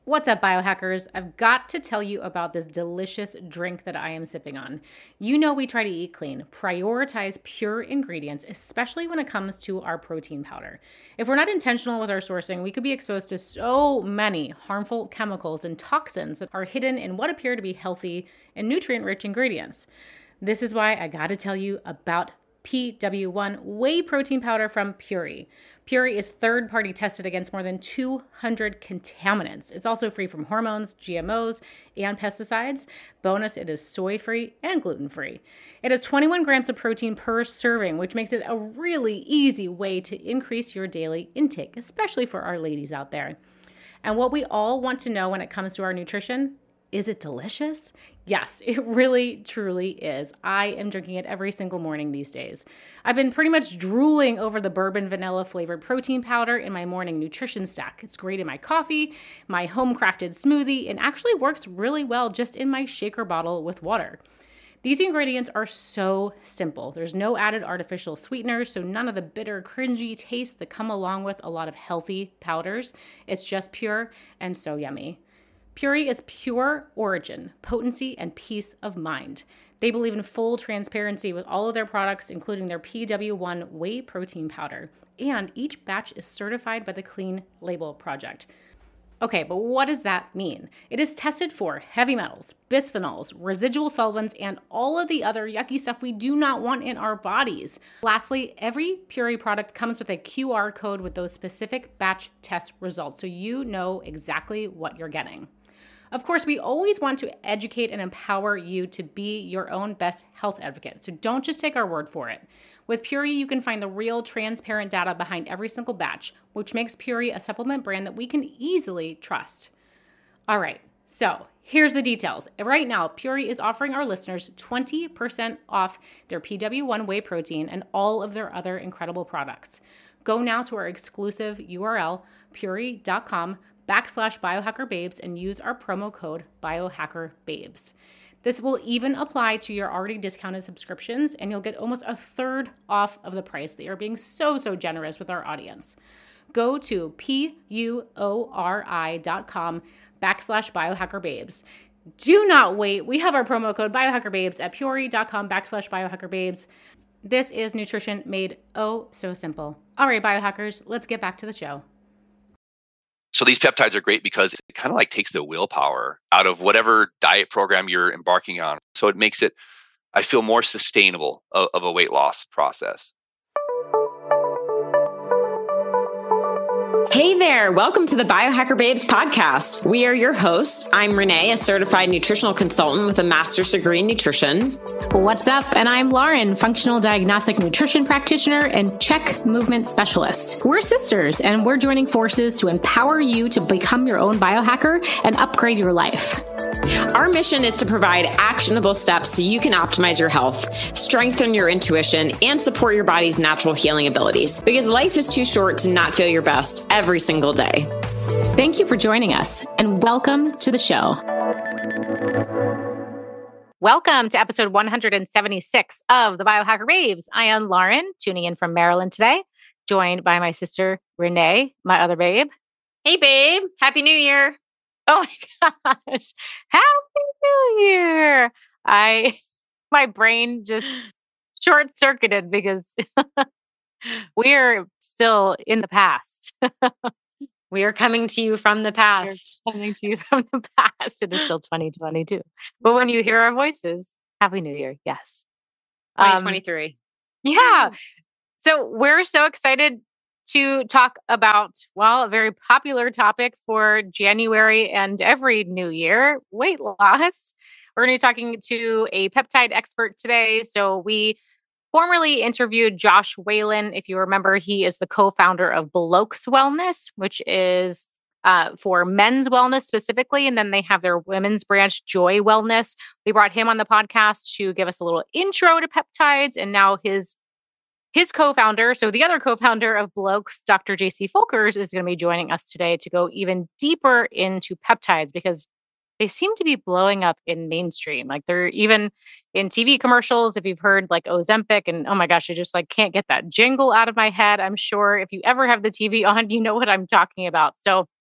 What's up, biohackers? I've got to tell you about this delicious drink that I am sipping on. You know we try to eat clean, prioritize pure ingredients, especially when it comes to our protein powder. If we're not intentional with our sourcing, we could be exposed to so many harmful chemicals and toxins that are hidden in what appear to be healthy and nutrient-rich ingredients. This is why I gotta tell you about PW1 whey protein powder from Puori. Puori is third-party tested against more than 200 contaminants. It's also free from hormones, GMOs, and pesticides. Bonus, it is soy-free and gluten-free. It has 21 grams of protein per serving, which makes it a really easy way to increase your daily intake, especially for our ladies out there. And what we all want to know when it comes to our nutrition, is it delicious? Yes, it really, truly is. I am drinking it every single morning these days. I've been pretty much drooling over the bourbon vanilla flavored protein powder in my morning nutrition stack. It's great in my coffee, my home crafted smoothie, and actually works really well just in my shaker bottle with water. These ingredients are so simple. There's no added artificial sweeteners, so none of the bitter, cringy tastes that come along with a lot of healthy powders. It's just pure and so yummy. Puori is pure origin, potency, and peace of mind. They believe in full transparency with all of their products, including their PW1 whey protein powder. And each batch is certified by the Clean Label Project. Okay, but what does that mean? It is tested for heavy metals, bisphenols, residual solvents, and all of the other yucky stuff we do not want in our bodies. Lastly, every Puori product comes with a QR code with those specific batch test results, so you know exactly what you're getting. Of course, we always want to educate and empower you to be your own best health advocate, so don't just take our word for it. With Puori, you can find the real, transparent data behind every single batch, which makes Puori a supplement brand that we can easily trust. All right, so here's the details. Right now, Puori is offering our listeners 20% off their PW1 whey protein and all of their other incredible products. Go now to our exclusive URL, puori.com/biohackerbabes, and use our promo code biohackerbabes. This will even apply to your already discounted subscriptions, and you'll get almost a third off of the price. They are being so generous with our audience. Go to puori.com/biohackerbabes. Do not wait. We have our promo code biohackerbabes at puori.com/biohackerbabes. This is nutrition made oh so simple. All right, biohackers, let's get back to the show. So these peptides are great because it kind of like takes the willpower out of whatever diet program you're embarking on. So it makes it, I feel, more sustainable of a weight loss process. Hey there. Welcome to the Biohacker Babes podcast. We are your hosts. I'm Renee, a certified nutritional consultant with a master's degree in nutrition. What's up? And I'm Lauren, functional diagnostic nutrition practitioner and check movement specialist. We're sisters, and we're joining forces to empower you to become your own biohacker and upgrade your life. Our mission is to provide actionable steps so you can optimize your health, strengthen your intuition, and support your body's natural healing abilities, because life is too short to not feel your best every single day. Thank you for joining us, and welcome to the show. Welcome to episode 176 of the Biohacker Babes. I am Lauren, tuning in from Maryland today, joined by my sister, Renee, my other babe. Hey, babe. Happy New Year. Oh my gosh. Happy New Year. My brain just short-circuited because we are still in the past. We are coming to you from the past. We're coming to you from the past. It is still 2022. But when you hear our voices, Happy New Year. Yes. 2023. Yeah. So we're so excited to talk about, well, a very popular topic for January and every new year, weight loss. We're going to be talking to a peptide expert today. So we formerly interviewed Josh Whalen. If you remember, he is the co-founder of Blokes Wellness, which is for men's wellness specifically. And then they have their women's branch, Joy Wellness. We brought him on the podcast to give us a little intro to peptides. And now his co-founder, so the other co-founder of Blokes, Dr. JC Folkers, is going to be joining us today to go even deeper into peptides because they seem to be blowing up in mainstream. Like they're even in TV commercials. If you've heard like Ozempic, and oh my gosh, I just like can't get that jingle out of my head. I'm sure if you ever have the TV on, you know what I'm talking about. So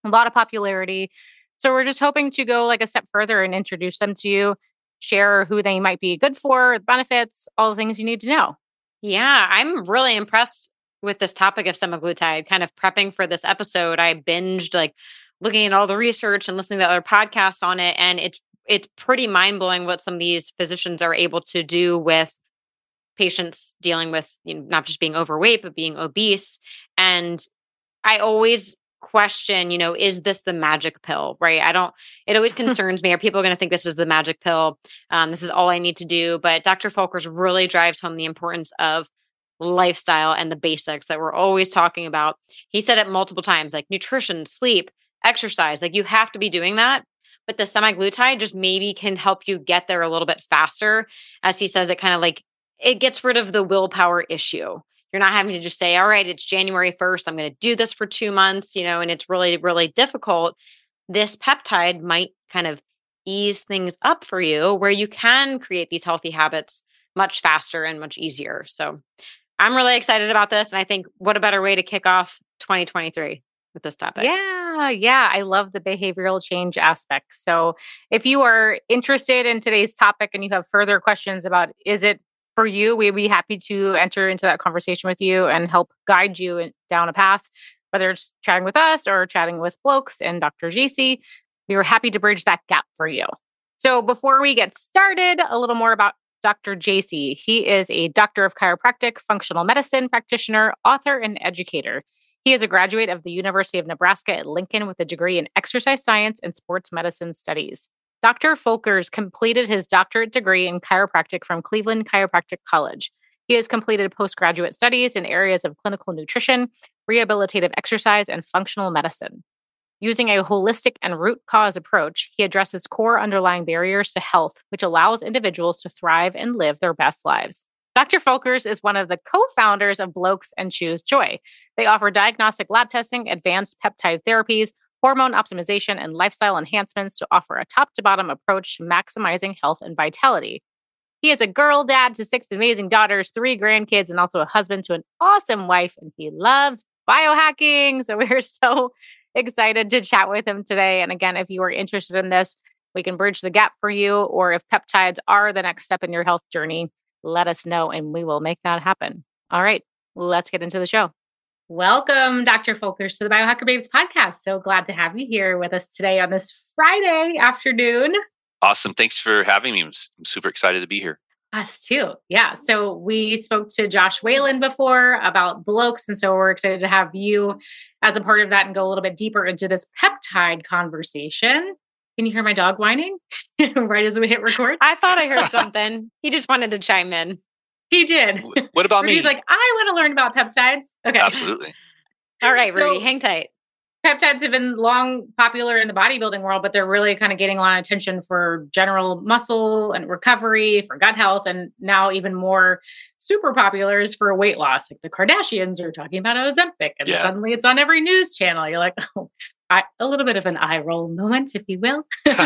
a lot of popularity. So we're just hoping to go like a step further and introduce them to you, share who they might be good for, benefits, all the things you need to know. Yeah, I'm really impressed with this topic of semaglutide. Kind of prepping for this episode, I binged like looking at all the research and listening to other podcasts on it, and it's pretty mind blowing what some of these physicians are able to do with patients dealing with not just being overweight but being obese. And I always question, is this the magic pill, right? It always concerns me. Are people going to think this is the magic pill? This is all I need to do. But Dr. Folkers really drives home the importance of lifestyle and the basics that we're always talking about. He said it multiple times, like nutrition, sleep, exercise, like you have to be doing that. But the semaglutide just maybe can help you get there a little bit faster. As he says, it kind of like, it gets rid of the willpower issue. You're not having to just say, all right, it's January 1st. I'm going to do this for 2 months, and it's really, really difficult. This peptide might kind of ease things up for you where you can create these healthy habits much faster and much easier. So I'm really excited about this. And I think what a better way to kick off 2023 with this topic. Yeah. I love the behavioral change aspect. So if you are interested in today's topic and you have further questions about, is it for you, we'd be happy to enter into that conversation with you and help guide you down a path, whether it's chatting with us or chatting with Blokes and Dr. JC. We are happy to bridge that gap for you. So before we get started, a little more about Dr. JC. He is a doctor of chiropractic, functional medicine practitioner, author, and educator. He is a graduate of the University of Nebraska at Lincoln with a degree in exercise science and sports medicine studies. Dr. Folkers completed his doctorate degree in chiropractic from Cleveland Chiropractic College. He has completed postgraduate studies in areas of clinical nutrition, rehabilitative exercise, and functional medicine. Using a holistic and root cause approach, he addresses core underlying barriers to health, which allows individuals to thrive and live their best lives. Dr. Folkers is one of the co-founders of Blokes and Choose Joy. They offer diagnostic lab testing, advanced peptide therapies, hormone optimization, and lifestyle enhancements to offer a top-to-bottom approach to maximizing health and vitality. He is a girl dad to 6 amazing daughters, 3 grandkids, and also a husband to an awesome wife, and he loves biohacking. So we're so excited to chat with him today. And again, if you are interested in this, we can bridge the gap for you, or if peptides are the next step in your health journey, let us know and we will make that happen. All right, let's get into the show. Welcome, Dr. Folkers, to the Biohacker Babes podcast. So glad to have you here with us today on this Friday afternoon. Awesome. Thanks for having me. I'm super excited to be here. Us too. Yeah. So we spoke to Josh Whalen before about Blokes. And so we're excited to have you as a part of that and go a little bit deeper into this peptide conversation. Can you hear my dog whining right as we hit record? I thought I heard something. He just wanted to chime in. He did. What about me? He's like, I want to learn about peptides. Okay. Absolutely. All right, Rudy, hang tight. Peptides have been long popular in the bodybuilding world, but they're really kind of getting a lot of attention for general muscle and recovery, for gut health, and now even more super popular is for weight loss. Like the Kardashians are talking about Ozempic, and suddenly it's on every news channel. You're like, oh, a little bit of an eye roll moment, if you will.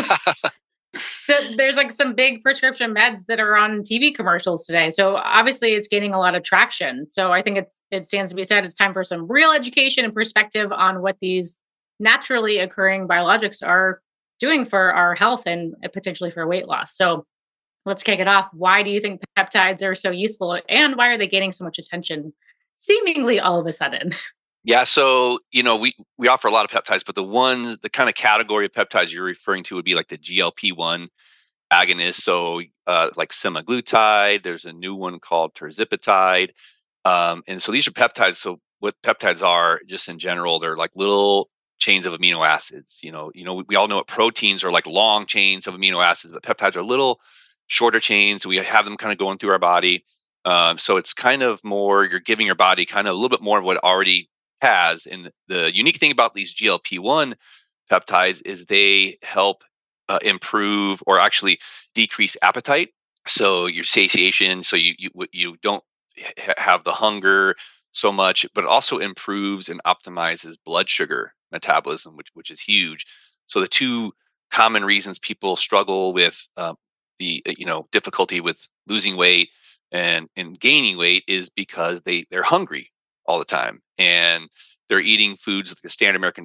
So there's like some big prescription meds that are on TV commercials today. So obviously it's gaining a lot of traction. So I think it stands to be said, it's time for some real education and perspective on what these naturally occurring biologics are doing for our health and potentially for weight loss. So let's kick it off. Why do you think peptides are so useful, and why are they gaining so much attention seemingly all of a sudden? Yeah, so we offer a lot of peptides, but the kind of category of peptides you're referring to would be like the GLP-1 agonists. So like semaglutide, there's a new one called tirzepatide, and so these are peptides. So what peptides are, just in general, they're like little chains of amino acids. We all know what proteins are, like long chains of amino acids, but peptides are little shorter chains. We have them kind of going through our body. So it's kind of more, you're giving your body kind of a little bit more of what it already has. And the unique thing about these GLP-1 peptides is they help improve or actually decrease appetite. So your satiation, so you don't have the hunger so much, but it also improves and optimizes blood sugar metabolism, which is huge. So the two common reasons people struggle with the difficulty with losing weight and gaining weight is because they're hungry all the time, and they're eating foods like the standard American diet,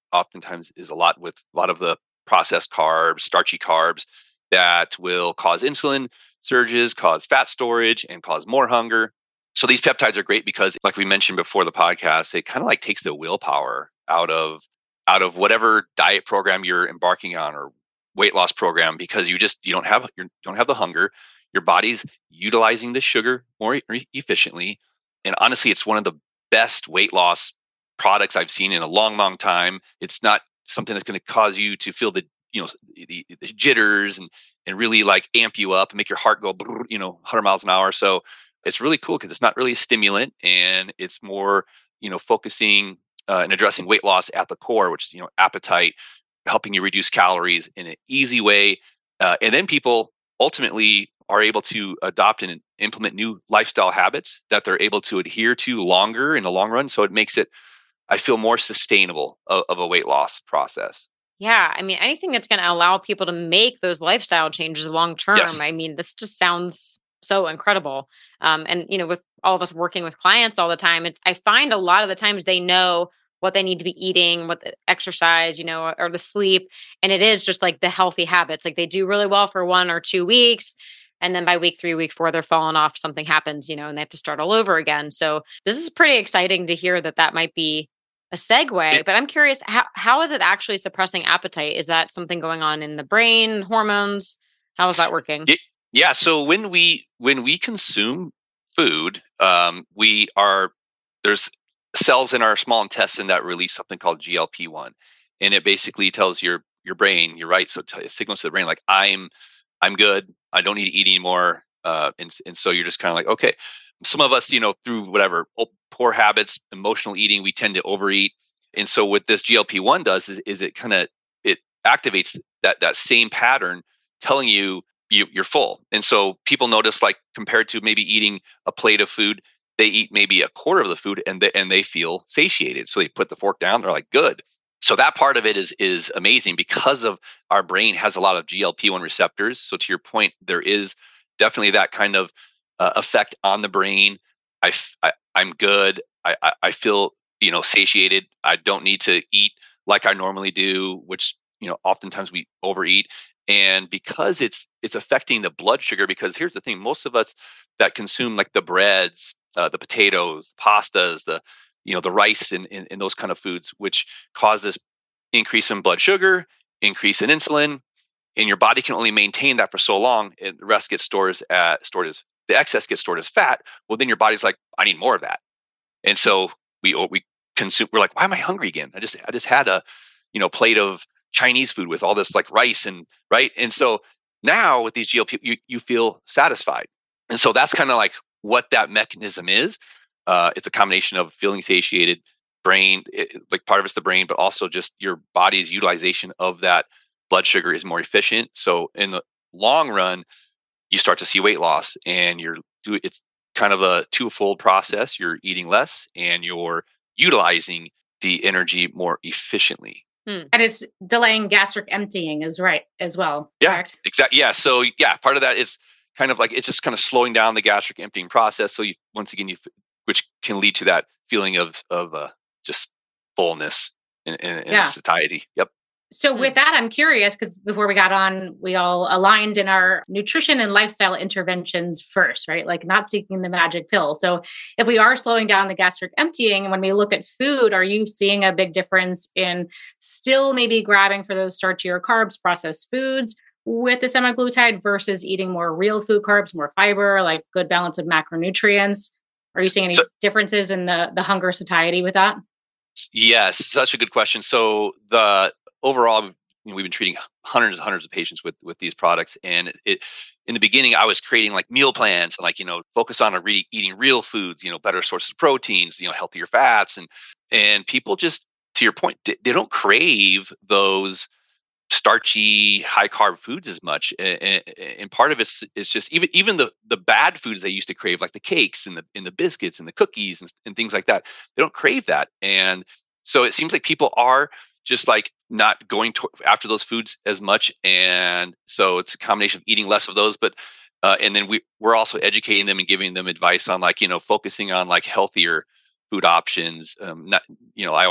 oftentimes is a lot of the processed carbs, starchy carbs that will cause insulin surges, cause fat storage, and cause more hunger. So these peptides are great because, like we mentioned before the podcast, it kind of like takes the willpower out of whatever diet program you're embarking on or weight loss program, because you don't have the hunger. Your body's utilizing the sugar more efficiently, and honestly, it's one of the best weight loss products I've seen in a long, long time. It's not something that's going to cause you to feel the jitters and really like amp you up and make your heart go 100 miles an hour. So it's really cool because it's not really a stimulant, and it's more focusing and addressing weight loss at the core, which is appetite, helping you reduce calories in an easy way, and then people ultimately are able to adopt and implement new lifestyle habits that they're able to adhere to longer in the long run. So it makes it, I feel, more sustainable of a weight loss process. Yeah. I mean, anything that's going to allow people to make those lifestyle changes long term. Yes. I mean, this just sounds so incredible. And, with all of us working with clients all the time, I find a lot of the times they know what they need to be eating, what the exercise, or the sleep. And it is just like the healthy habits. Like they do really well for 1 or 2 weeks. And then by week 3, week 4, they're falling off, something happens, and they have to start all over again. So this is pretty exciting to hear that might be a segue, but I'm curious, how is it actually suppressing appetite? Is that something going on in the brain, hormones? How is that working? Yeah. So when we consume food, there's cells in our small intestine that release something called GLP-1, and it basically tells your brain, you're right. So it signals to the brain like I'm good. I don't need to eat anymore. And so you're just kind of like, okay. Some of us, through whatever poor habits, emotional eating, we tend to overeat. And so what this GLP-1 does is it activates that same pattern, telling you're full. And so people notice, like, compared to maybe eating a plate of food, they eat maybe a quarter of the food and they feel satiated. So they put the fork down, they're like, good. So that part of it is amazing because of our brain has a lot of GLP-1 receptors. So to your point, there is definitely that kind of effect on the brain. I'm good. I feel satiated. I don't need to eat like I normally do, which oftentimes we overeat. And because it's affecting the blood sugar, because here's the thing: most of us that consume like the breads, the potatoes, pastas, the rice and those kind of foods, which cause this increase in blood sugar, increase in insulin, and your body can only maintain that for so long, and the rest gets stored as the excess gets stored as fat. Well, then your body's like, I need more of that, and so we consume. We're like, why am I hungry again? I just had a plate of Chinese food with all this like rice and right, and so now with these GLP, you feel satisfied, and so that's kind of like what that mechanism is. It's a combination of feeling satiated, brain, like part of it's the brain, but also just your body's utilization of that blood sugar is more efficient. So in the long run, you start to see weight loss, and it's kind of a twofold process. You're eating less and you're utilizing the energy more efficiently. And it's delaying gastric emptying is right as well. Yeah, correct? exactly. Yeah. So part of that is kind of like, it's just kind of slowing down the gastric emptying process. So which can lead to that feeling of just fullness and satiety. Yep. So with that, I'm curious, because before we got on, we all aligned in our nutrition and lifestyle interventions first, right? Like not seeking the magic pill. So if we are slowing down the gastric emptying, when we look at food, are you seeing a big difference in still maybe grabbing for those starchier carbs, processed foods with the semaglutide versus eating more real food carbs, more fiber, like good balance of macronutrients? Are you seeing any differences in the hunger satiety with that? Yes, such a good question. So the overall, we've been treating hundreds and hundreds of patients with these products, and in the beginning, I was creating like meal plans and like focus on eating real foods, better sources of proteins, healthier fats, and people just, to your point, they don't crave those starchy, high carb foods as much, and part of it's just even the bad foods they used to crave, like the cakes and the biscuits and the cookies and things like that. They don't crave that, and so it seems like people are just like not going after those foods as much, and so it's a combination of eating less of those, but and then we're also educating them and giving them advice on like focusing on like healthier food options. Not I always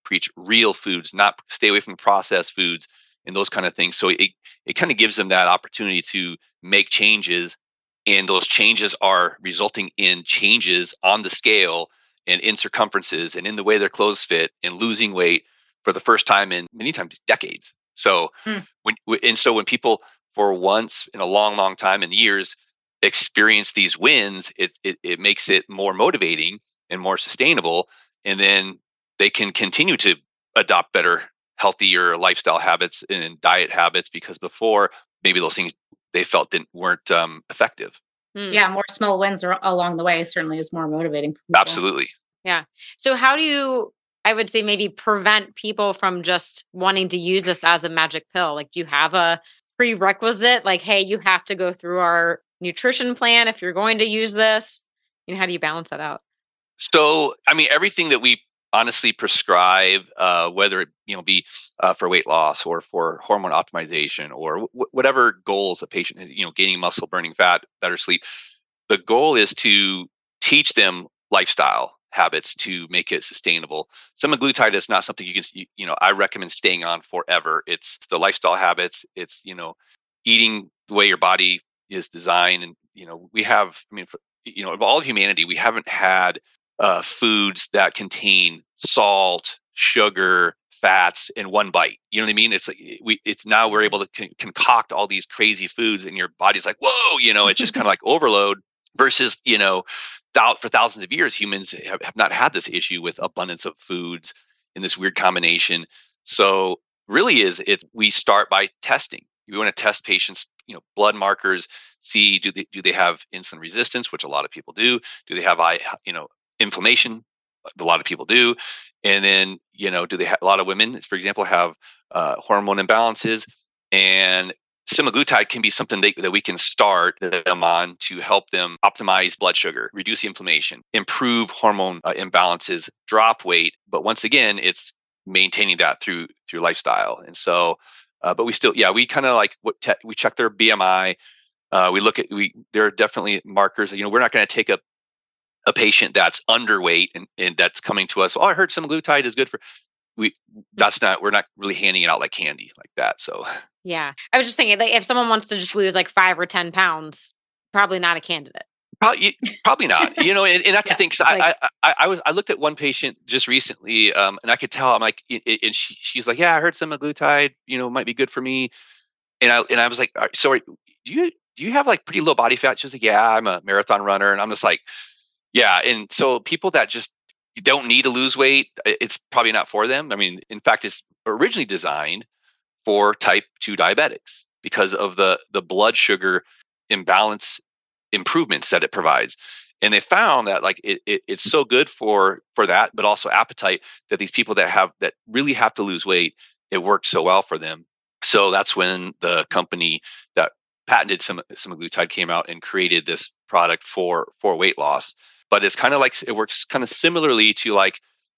preach real foods, not stay away from processed foods and those kind of things. So it kind of gives them that opportunity to make changes, and those changes are resulting in changes on the scale and in circumferences and in the way their clothes fit and losing weight for the first time in many times decades. So when people for once in a long, long time in years experience these wins, it makes it more motivating and more sustainable. And then they can continue to adopt better, healthier lifestyle habits and diet habits, because before maybe those things they felt weren't effective. Yeah, more small wins along the way certainly is more motivating for people. Absolutely. Yeah. So how do you, I would say, maybe prevent people from just wanting to use this as a magic pill? Like, do you have a prerequisite? Like, hey, you have to go through our nutrition plan if you're going to use this? How do you balance that out? So, I mean, everything that we honestly prescribe, whether it be for weight loss or for hormone optimization or whatever goals a patient has, gaining muscle, burning fat, better sleep, the goal is to teach them lifestyle habits to make it sustainable. Semaglutide is not something I recommend staying on forever. It's the lifestyle habits. It's, eating the way your body is designed. And, we have, of all of humanity, we haven't had foods that contain salt, sugar, fats in one bite. You know what I mean? It's like it's now we're able to concoct all these crazy foods, and your body's like, whoa, it's just kind of like overload. Versus, for thousands of years, humans have not had this issue with abundance of foods in this weird combination. So really we start by testing. We want to test patients, blood markers, see do they have insulin resistance, which a lot of people do. Do they have inflammation? A lot of people do. And then, do they have, a lot of women, for example, have hormone imbalances, and semaglutide can be something that we can start them on to help them optimize blood sugar, reduce inflammation, improve hormone imbalances, drop weight. But once again, it's maintaining that through lifestyle. And so, but we still, we kind of like we check their BMI. We look at, there are definitely markers. We're not going to take a patient that's underweight and that's coming to us. Oh, I heard semaglutide is good for. We're not really handing it out like candy like that. So yeah, I was just thinking, like, if someone wants to just lose like 5 or 10 pounds, probably not a candidate. Probably not. And that's the thing. Cause I looked at one patient just recently, and I could tell. I'm like, and she's like, yeah, I heard semaglutide, might be good for me. And I was like, so do you have like pretty low body fat? She was like, yeah, I'm a marathon runner, and I'm just like, yeah. And so people that just don't need to lose weight, it's probably not for them. I mean, in fact, it's originally designed for type 2 diabetics because of the blood sugar imbalance improvements that it provides. And they found that like it's so good for that, but also appetite, that these people that really have to lose weight, it works so well for them. So that's when the company that patented semaglutide came out and created this product for weight loss. But it's kind of like, it works kind of similarly to like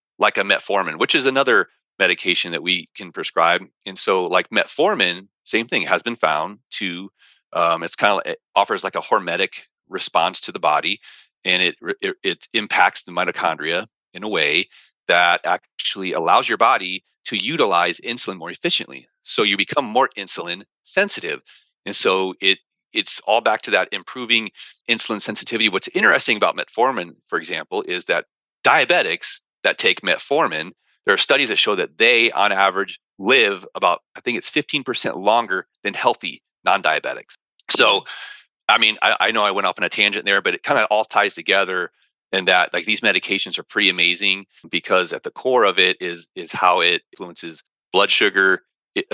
a metformin, which is another medication that we can prescribe. And so like metformin, same thing, has been found to, it's kind of, it offers like a hormetic response to the body, and it impacts the mitochondria in a way that actually allows your body to utilize insulin more efficiently. So you become more insulin sensitive. And so it's all back to that improving insulin sensitivity. What's interesting about metformin, for example, is that diabetics that take metformin, there are studies that show that they, on average, live about, I think it's 15% longer than healthy non-diabetics. So, I mean, I know I went off on a tangent there, but it kind of all ties together, and that like these medications are pretty amazing because at the core of it is how it influences blood sugar,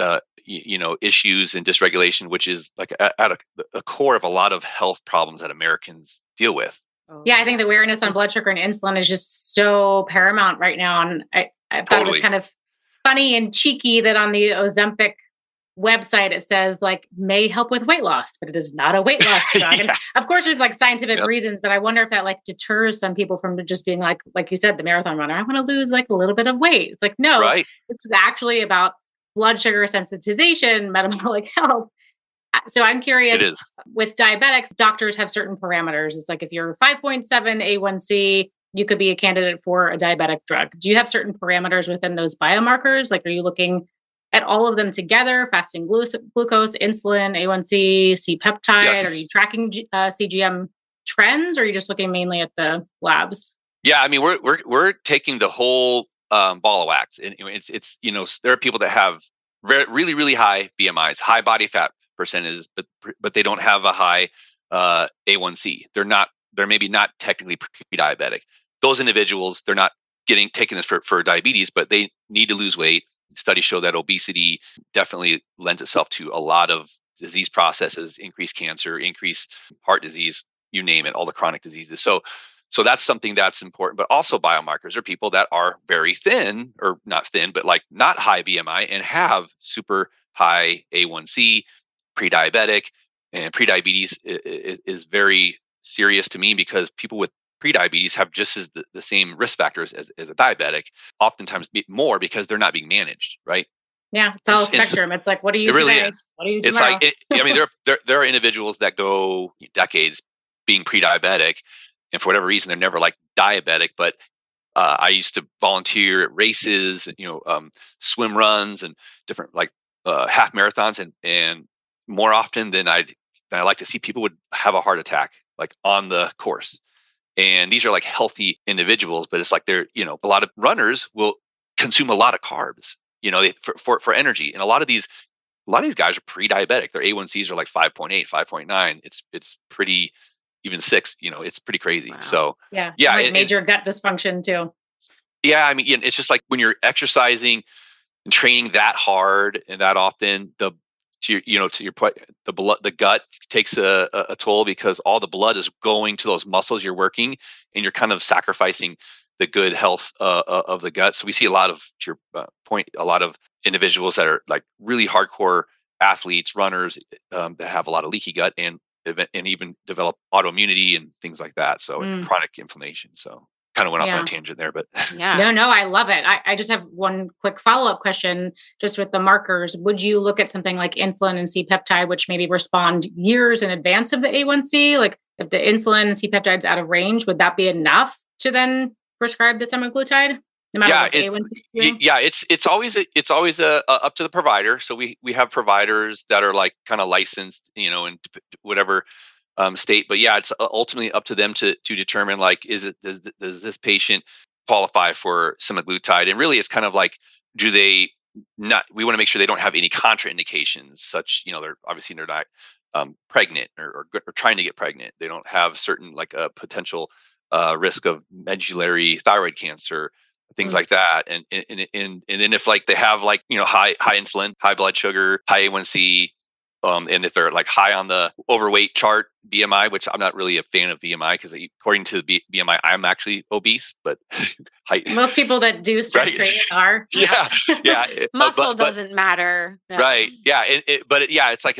issues and dysregulation, which is like at a core of a lot of health problems that Americans deal with. Yeah, I think the awareness on blood sugar and insulin is just so paramount right now. And I thought it was kind of funny and cheeky that on the Ozempic website, it says like may help with weight loss, but it is not a weight loss drug. And of course there's like scientific reasons, but I wonder if that like deters some people from just being like you said, the marathon runner, I want to lose like a little bit of weight. It's like, no, this is actually about blood sugar sensitization, metabolic health. So I'm curious, with diabetics, doctors have certain parameters. It's like if you're 5.7 A1C, you could be a candidate for a diabetic drug? Do you have certain parameters within those biomarkers? Like, are you looking at all of them together, fasting glucose, insulin, A1C, C-peptide? Are you Yes. tracking CGM trends, or are you just looking mainly at the labs? Yeah, I mean, we're taking the whole ball of wax, and it's there are people that have really really high BMIs, high body fat percentages, but they don't have a high A1C. They're maybe not technically pre-diabetic. Those individuals, they're not taking this for diabetes, but they need to lose weight. Studies show that obesity definitely lends itself to a lot of disease processes, increased cancer, increased heart disease, you name it, all the chronic diseases. So that's something that's important, but also biomarkers are people that are very thin, or not thin, but like not high BMI and have super high A1C, pre-diabetic, and pre-diabetes is very serious to me because people with pre-diabetes have just as the same risk factors as a diabetic, oftentimes more because they're not being managed, right? Yeah, it's all a spectrum. It's like, what are you It really today? is. What are you It's tomorrow? like, I mean, there are individuals that go decades being pre-diabetic, and for whatever reason, they're never like diabetic. But I used to volunteer at races, swim runs, and different like half marathons, and more often than I like to see, people would have a heart attack like on the course. And these are like healthy individuals, but it's like a lot of runners will consume a lot of carbs, for energy, and a lot of these guys are pre-diabetic. Their A1Cs are like 5.8, 5.9. It's pretty, even 6, it's pretty crazy. Wow. So Yeah, yeah, like major gut dysfunction too. yeah, I mean, it's just like when you're exercising and training that hard and that often, the blood, the gut takes a toll because all the blood is going to those muscles you're working, and you're kind of sacrificing the good health of the gut. So we see a lot of, to your point, a lot of individuals that are like really hardcore athletes, runners, that have a lot of leaky gut and even develop autoimmunity and things like that. So and chronic inflammation. So kind of went off on a tangent there, but Yeah. No, I love it. I just have one quick follow-up question just with the markers. Would you look at something like insulin and C-peptide, which maybe respond years in advance of the A1C? Like if the insulin and C-peptide's out of range, would that be enough to then prescribe the semaglutide? No matter what the A1C is doing? Yeah, it's always up to the provider. So we have providers that are like kind of licensed, in whatever state. But yeah, it's ultimately up to them to determine, like, does this patient qualify for semaglutide? And really, it's kind of like, do they not? We want to make sure they don't have any contraindications, such they're not pregnant or trying to get pregnant. They don't have certain like a potential risk of medullary thyroid cancer, things like that. And then if like they have like high insulin, high blood sugar, high A1C, and if they're like high on the overweight chart, BMI, which I'm not really a fan of BMI because according to the BMI, I'm actually obese, but most people that do strength training are. Yeah. Muscle doesn't matter. Yeah. Right. Yeah. It's like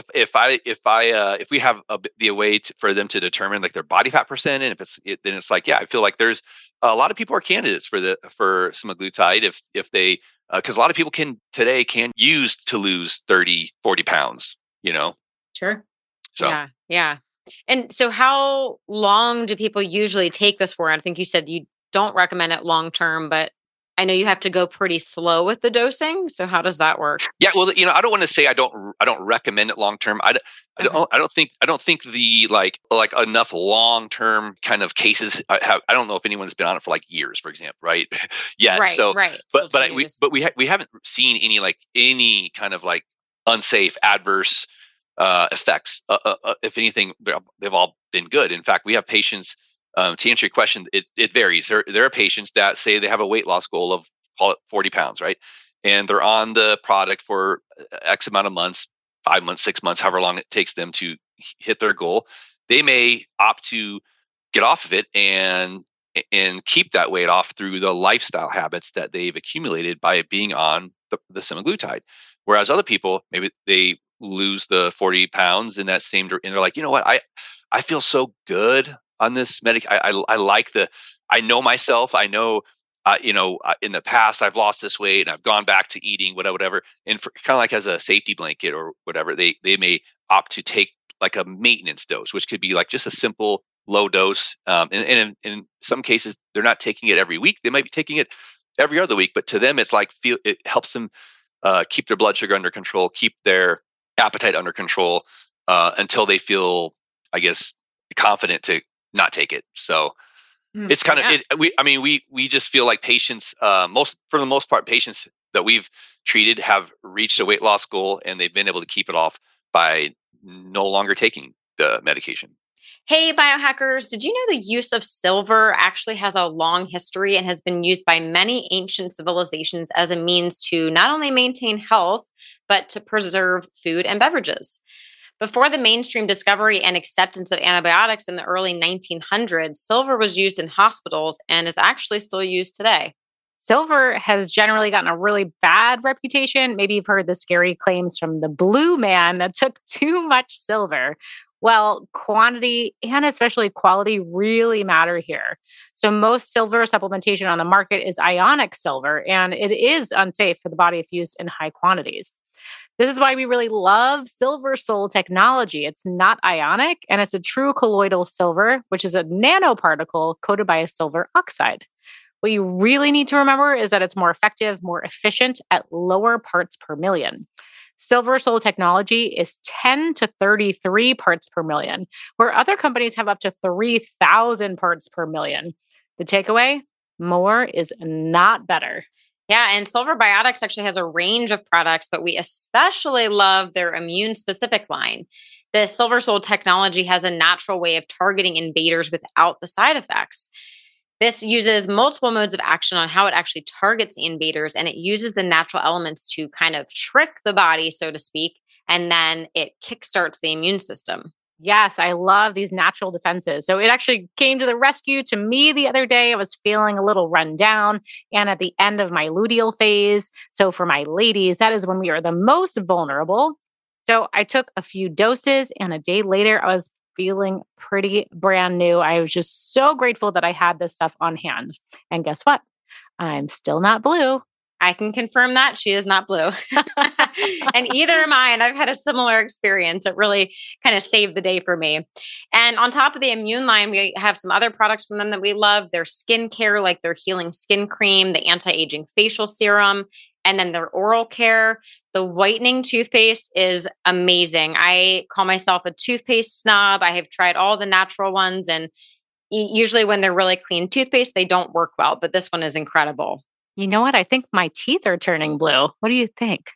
if we have the way for them to determine like their body fat percent, and then it's like, yeah, I feel like there's a lot of people are candidates for semaglutide if they, because a lot of people can use to lose 30, 40 pounds, Sure. So Yeah. And so how long do people usually take this for? I think you said you don't recommend it long term, but I know you have to go pretty slow with the dosing. So how does that work? Yeah, well, I don't want to say I don't recommend it long term. I don't think the like enough long term kind of cases. I don't know if anyone's been on it for like years, for example, right? Yeah. Right. So, right. we haven't seen any kind of like unsafe adverse effects. If anything, they've all been good. In fact, we have patients. To answer your question, it varies. There are patients that say they have a weight loss goal of, call it 40 pounds, right? And they're on the product for X amount of months, 5 months, 6 months, however long it takes them to hit their goal. They may opt to get off of it and keep that weight off through the lifestyle habits that they've accumulated by being on the semaglutide. Whereas other people, maybe they lose the 40 pounds in that same, and they're like, you know what, I feel so good on this I like I know myself. I know, in the past I've lost this weight and I've gone back to eating whatever. And for, kind of like as a safety blanket or whatever, they may opt to take like a maintenance dose, which could be like just a simple low dose. And in some cases, they're not taking it every week. They might be taking it every other week, but to them, it's like it helps them keep their blood sugar under control, keep their appetite under control until they feel, I guess, confident to not take it. So it's kind of we just feel like patients, for the most part, patients that we've treated have reached a weight loss goal and they've been able to keep it off by no longer taking the medication. Hey, biohackers, did you know the use of silver actually has a long history and has been used by many ancient civilizations as a means to not only maintain health, but to preserve food and beverages? Before the mainstream discovery and acceptance of antibiotics in the early 1900s, silver was used in hospitals and is actually still used today. Silver has generally gotten a really bad reputation. Maybe you've heard the scary claims from the blue man that took too much silver. Well, quantity and especially quality really matter here. So most silver supplementation on the market is ionic silver, and it is unsafe for the body if used in high quantities. This is why we really love Silver Sol technology. It's not ionic, and it's a true colloidal silver, which is a nanoparticle coated by a silver oxide. What you really need to remember is that it's more effective, more efficient at lower parts per million. Silver Sol technology is 10 to 33 parts per million, where other companies have up to 3,000 parts per million. The takeaway? More is not better. Yeah, and Silver Biotics actually has a range of products, but we especially love their immune-specific line. The Silver Sol technology has a natural way of targeting invaders without the side effects. This uses multiple modes of action on how it actually targets the invaders, and it uses the natural elements to kind of trick the body, so to speak, and then it kickstarts the immune system. Yes, I love these natural defenses. So it actually came to the rescue to me the other day. I was feeling a little run down and at the end of my luteal phase. So for my ladies, that is when we are the most vulnerable. So I took a few doses and a day later, I was feeling pretty brand new. I was just so grateful that I had this stuff on hand. And guess what? I'm still not blue. I can confirm that she is not blue. And either am I. And I've had a similar experience. It really kind of saved the day for me. And on top of the immune line, we have some other products from them that we love. Their skincare, like their healing skin cream, the anti-aging facial serum, and then their oral care. The whitening toothpaste is amazing. I call myself a toothpaste snob. I have tried all the natural ones. And usually when they're really clean toothpaste, they don't work well. But this one is incredible. You know what? I think my teeth are turning blue. What do you think?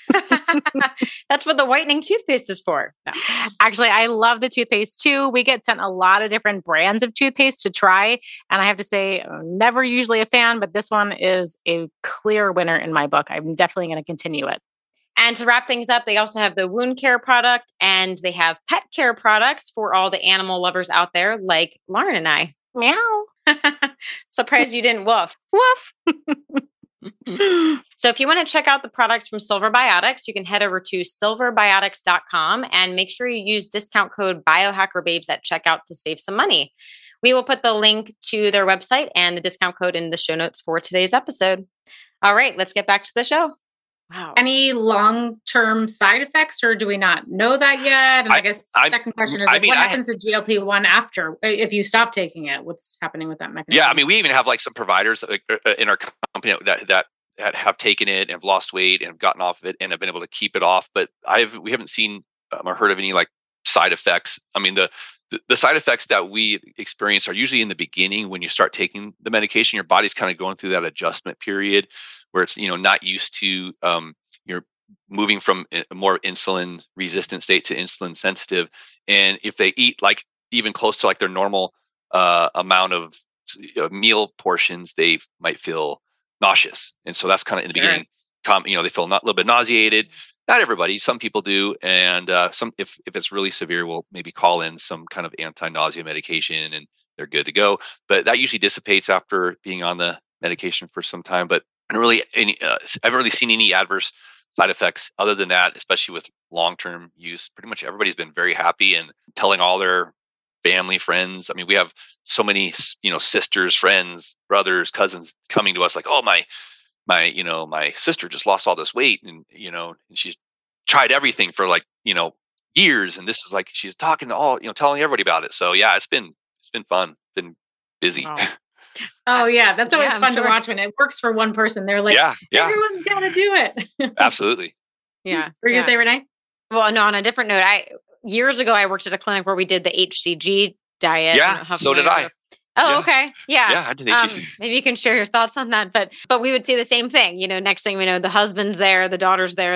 That's what the whitening toothpaste is for. No. Actually, I love the toothpaste too. We get sent a lot of different brands of toothpaste to try. And I have to say, I'm never usually a fan, but this one is a clear winner in my book. I'm definitely going to continue it. And to wrap things up, they also have the wound care product and they have pet care products for all the animal lovers out there, like Lauren and I. Meow. Surprised you didn't woof. Woof. So if you want to check out the products from Silver Biotics, you can head over to silverbiotics.com and make sure you use discount code BiohackerBabes at checkout to save some money. We will put the link to their website and the discount code in the show notes for today's episode. All right, let's get back to the show. Wow. Any long-term side effects, or do we not know that yet? And I guess second question is, what happens to GLP-1 after, if you stop taking it? What's happening with that mechanism? Yeah, I mean, we even have like some providers in our company that have taken it and have lost weight and have gotten off of it and have been able to keep it off. But we haven't seen or heard of any like side effects. I mean, the side effects that we experience are usually in the beginning when you start taking the medication. Your body's kind of going through that adjustment period where it's not used to you're moving from a more insulin resistant state to insulin sensitive. And if they eat like even close to like their normal amount of meal portions, they might feel nauseous. And so that's kind of in the beginning. They feel a little bit nauseated. Not everybody, some people do, and some if it's really severe, we'll maybe call in some kind of anti-nausea medication, and they're good to go. But that usually dissipates after being on the medication for some time. But I haven't really seen any adverse side effects other than that, especially with long-term use. Pretty much everybody's been very happy and telling all their family, friends. I mean, we have so many, sisters, friends, brothers, cousins coming to us like, oh, my sister just lost all this weight and she's tried everything for like, years. And this is like, she's talking to all, telling everybody about it. So yeah, it's been been fun, been busy. Wow. Oh yeah, that's always Yeah, I'm fun to sure. watch when it works for one person. They're like, Yeah, everyone's got to do it. absolutely. Yeah. Were you Yeah. gonna say, Renee? Well, no, on a different note, years ago I worked at a clinic where we did the HCG diet. I don't know Yeah, how so did familiar- I. Oh, Yeah. okay. Yeah. Yeah, I did HCG. Maybe you can share your thoughts on that. But we would see the same thing. Next thing we know, the husband's there, the daughter's there,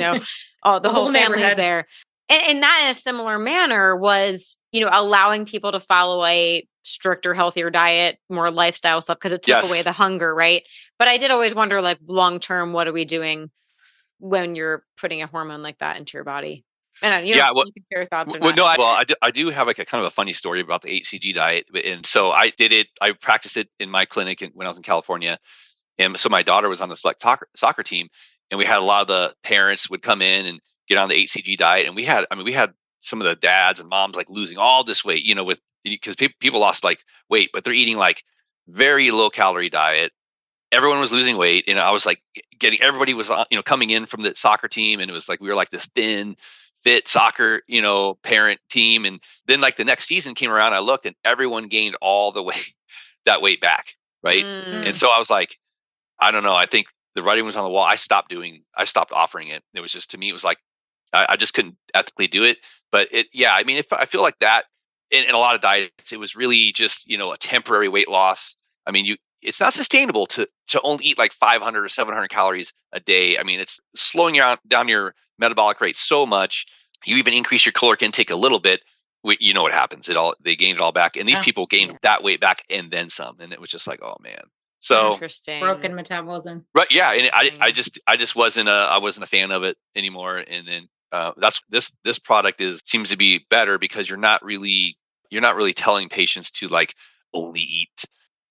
all the The whole whole family's neighborhood. there. And that in a similar manner was, allowing people to follow a stricter, healthier diet, more lifestyle stuff, because it took away Yes. the hunger, right? But I did always wonder, like, long term, what are we doing when you're putting a hormone like that into your body? And you can share your thoughts or Well, not. no, I do have like a kind of a funny story about the HCG diet, and so I did it. I practiced it in my clinic when I was in California, and so my daughter was on the select soccer team, and we had a lot of the parents would come in and get on the HCG diet, and we had some of the dads and moms like losing all this weight, because people lost like weight, but they're eating like very low calorie diet. Everyone was losing weight, and I was like everybody was coming in from the soccer team, and it was like we were like this thin, fit soccer parent team. And then like the next season came around, I looked, and everyone gained all the weight back, right? And so I was like, I don't know, I think the writing was on the wall. I stopped offering it. It was just, to me, it was like I just couldn't ethically do it. But I feel like that in a lot of diets, it was really just a temporary weight loss. I mean, it's not sustainable to only eat like 500 or 700 calories a day. I mean, it's slowing down your metabolic rate so much. You even increase your caloric intake a little bit, you know what happens. They gained it all back, and these people gained that weight back and then some. And it was just like, oh man. So interesting. Broken metabolism. Right. Yeah. And I just wasn't a fan of it anymore. And then this product seems to be better because you're not really telling patients to like only eat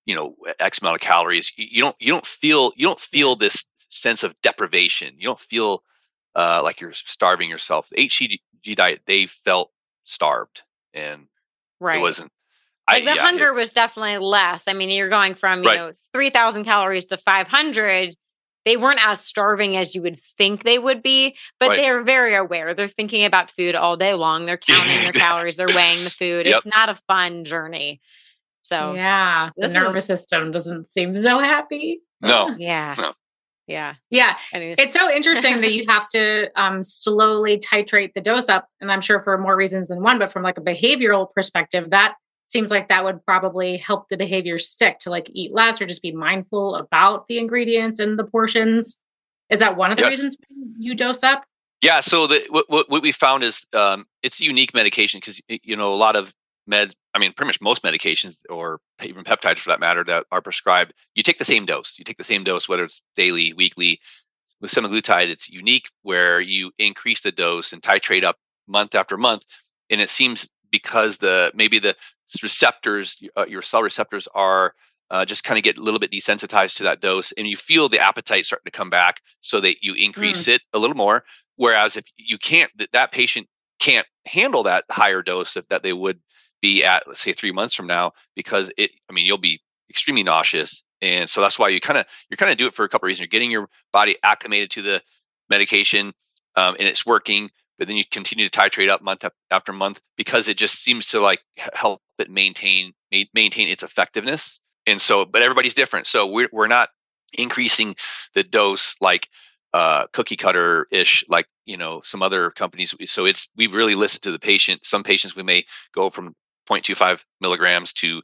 X amount of calories. You don't feel this sense of deprivation. You don't feel like you're starving yourself. The HCG diet, they felt starved, and it wasn't. Like the hunger was definitely less. I mean, you're going from 3,000 calories to 500. They weren't as starving as you would think they would be, but they're very aware. They're thinking about food all day long. They're counting their calories. They're weighing the food. It's not a fun journey. So yeah, the nervous system doesn't seem so happy. No. Yeah. No. Yeah. It's so interesting that you have to slowly titrate the dose up. And I'm sure for more reasons than one, but from like a behavioral perspective, that seems like that would probably help the behavior stick to like eat less or just be mindful about the ingredients and the portions. Is that one of the reasons you dose up? Yeah. So what we found is it's a unique medication because, a lot of pretty much most medications or even peptides for that matter that are prescribed, you take the same dose. You take the same dose, whether it's daily, weekly. With semaglutide, it's unique where you increase the dose and titrate up month after month. And it seems because maybe the receptors, your cell receptors are just kind of get a little bit desensitized to that dose, and you feel the appetite starting to come back so that you increase it a little more. Whereas if you can't, that patient can't handle that higher dose that they would be at, let's say 3 months from now, because you'll be extremely nauseous. And so that's why you kind of do it for a couple of reasons. You're getting your body acclimated to the medication, and it's working. But then you continue to titrate up month after month because it just seems to like help it maintain its effectiveness. And so, but everybody's different. So we're not increasing the dose like cookie cutter ish, like some other companies. So we really listen to the patient. Some patients we may go from 0.25 milligrams to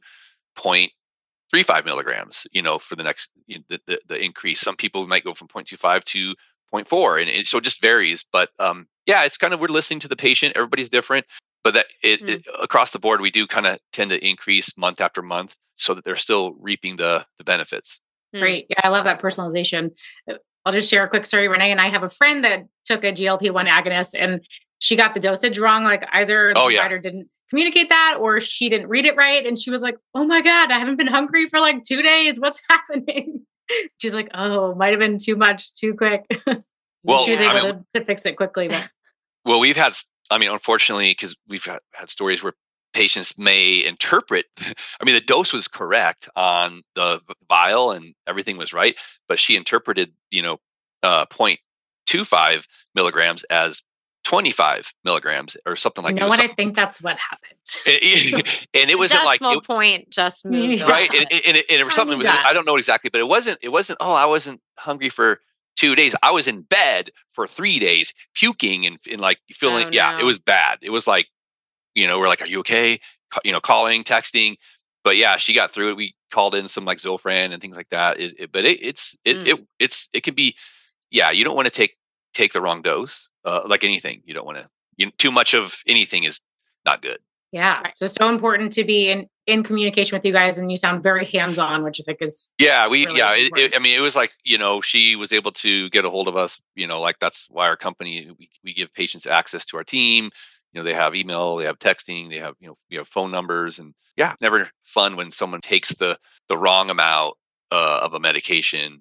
0.35 milligrams, for the next the increase. Some people might go from 0.25 to 0.4, and so it just varies. But it's kind of, we're listening to the patient. Everybody's different, but that across the board, we do kind of tend to increase month after month so that they're still reaping the benefits. Great. Yeah, I love that personalization. I'll just share a quick story. Renee and I have a friend that took a GLP-1 agonist, and she got the dosage wrong. Like either the provider didn't communicate that or she didn't read it right. And she was like, oh my God, I haven't been hungry for like 2 days. What's happening? She's like, oh, might've been too much, too quick. Well, she was able to fix it quickly. But. Well, we've had, unfortunately, because we've had stories where patients may interpret, the dose was correct on the vial and everything was right, but she interpreted, 0.25 milligrams as 25 milligrams or something like You know what? I think that's what happened. And it wasn't like decimal point just moved right. on. And it was something I don't know exactly, but it wasn't. Oh, I wasn't hungry for 2 days. I was in bed for 3 days, puking and like feeling. It was bad. It was like, we're like, are you okay? Calling, texting. But yeah, she got through it. We called in some like Zofran and things like that. But it can be, you don't want to take the wrong dose. Like anything, you don't want to. Too much of anything is not good. Yeah, so important to be in communication with you guys, and you sound very hands-on, which I think is really important. it was like, she was able to get a hold of us. Like that's why our company, we give patients access to our team. They have email, they have texting, they have we have phone numbers, and it's never fun when someone takes the wrong amount of a medication.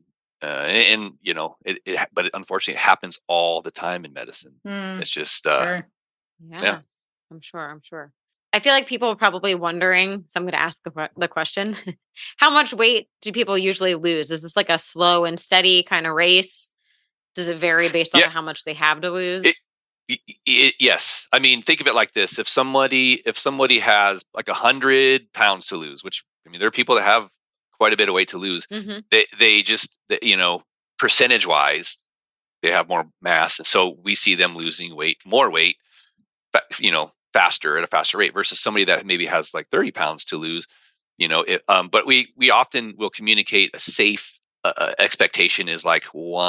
But unfortunately, it happens all the time in medicine. It's just sure. Yeah, I'm sure. I feel like people are probably wondering, so I'm going to ask the question. How much weight do people usually lose? Is this like a slow and steady kind of race? Does it vary based on how much they have to lose? Yes. I mean, think of it like this. If somebody has like 100 pounds to lose, which, there are people that have quite a bit of weight to lose, they just, percentage wise, they have more mass. And so we see them losing more weight, faster at a faster rate versus somebody that maybe has like 30 pounds to lose, but we often will communicate a safe expectation is like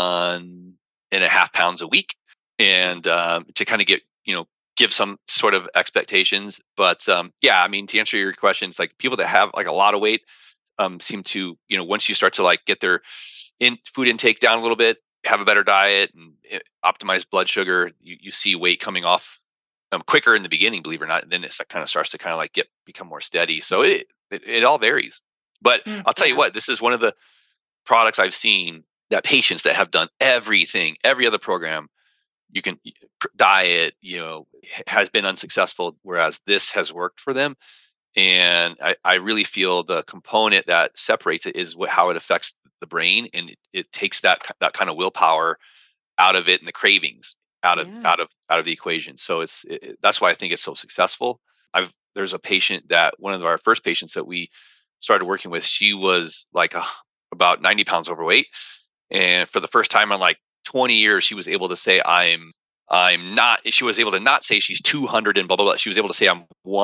1.5 pounds a week. And to kind of give some sort of expectations. But to answer your question, it's like people that have like a lot of weight seem to, once you start to like get their food intake down a little bit, have a better diet and optimize blood sugar, you see weight coming off quicker in the beginning, believe it or not. And then it kind of starts to kind of like become more steady. So it all varies. But I'll tell you what, this is one of the products I've seen that patients that have done everything, every other program, you can diet, has been unsuccessful, whereas this has worked for them. And I really feel the component that separates it is how it affects the brain, and it takes that kind of willpower out of it and the cravings out of the equation. So that's why I think it's so successful. There's a patient that one of our first patients that we started working with, she was like about 90 pounds overweight, and for the first time in like 20 years, she was able to say, I'm not, she was able to not say she's 200 and blah, blah, blah. She was able to say, I'm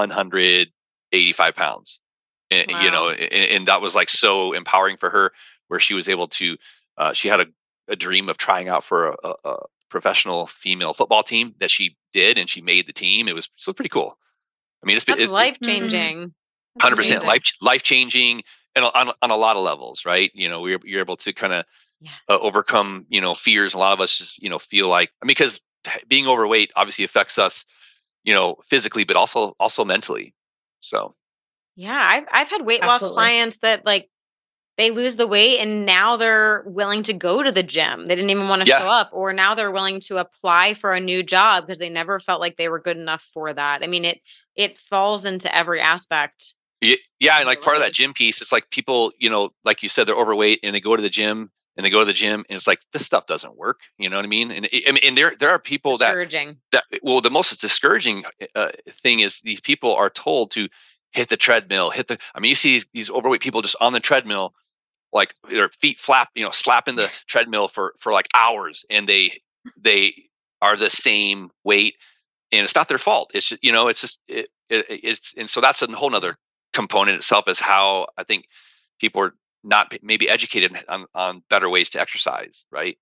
185 pounds. And, Wow. And that was like so empowering for her, where she was able to, she had a dream of trying out for a professional female football team that she did, and she made the team. It was pretty cool. I mean, That's life-changing. 100% life-changing, and on a lot of levels, right? You're able to kind of overcome, fears. A lot of us just, feel like, because being overweight obviously affects us, physically, but also mentally. So. Yeah. I've had weight loss clients that like, they lose the weight and now they're willing to go to the gym. They didn't even want to show up, or now they're willing to apply for a new job because they never felt like they were good enough for that. I mean, it falls into every aspect. Yeah. And like part of that gym piece, it's like people, like you said, they're overweight and they go to the gym and and it's like, this stuff doesn't work. You know what I mean? And there are people that the most discouraging thing is these people are told to hit the treadmill, you see these overweight people just on the treadmill, like their feet slapping the treadmill for like hours, and they are the same weight, and it's not their fault. It's just, it's just, it's, and so that's a whole nother component itself, is how I think people are not maybe educated on better ways to exercise. Right.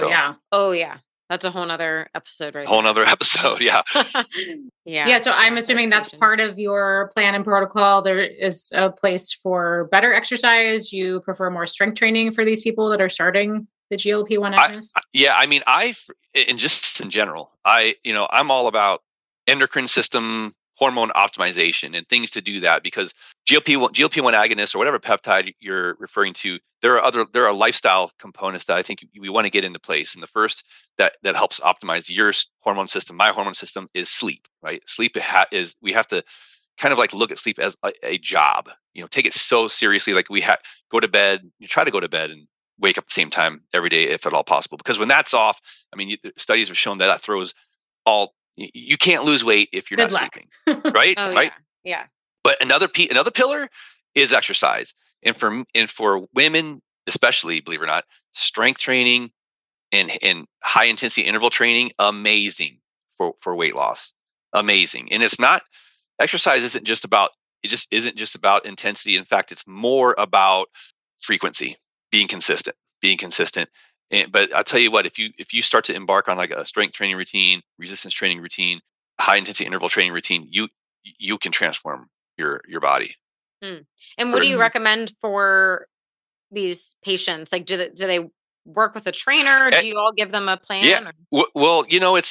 Oh yeah. That's a whole nother episode, right? Whole nother episode. Yeah. Yeah. So I'm assuming that's part of your plan and protocol. There is a place for better exercise. You prefer more strength training for these people that are starting the GLP-1 agonist? Just in general, I'm all about endocrine system hormone optimization and things to do that, because GLP-1 agonists or whatever peptide you're referring to, there are lifestyle components that I think we want to get into place. And the first that helps optimize your hormone system, my hormone system, is sleep, right? Sleep is, we have to kind of like look at sleep as a job, take it so seriously. Like you try to go to bed and wake up at the same time every day, if at all possible, because when that's off, studies have shown that throws all You can't lose weight if you're Good not luck. sleeping, right? Oh, Right. yeah. But another pillar is exercise, and for women especially, believe it or not, strength training and high intensity interval training, amazing for weight loss, amazing. And it's not exercise isn't just about it just isn't just about intensity. In fact, it's more about frequency, being consistent. But I'll tell you what, if you start to embark on like a strength training routine, resistance training routine, high intensity interval training routine, you can transform your body. And what do you recommend for these patients? Like, do they work with a trainer? Do you all give them a plan? Yeah. Well,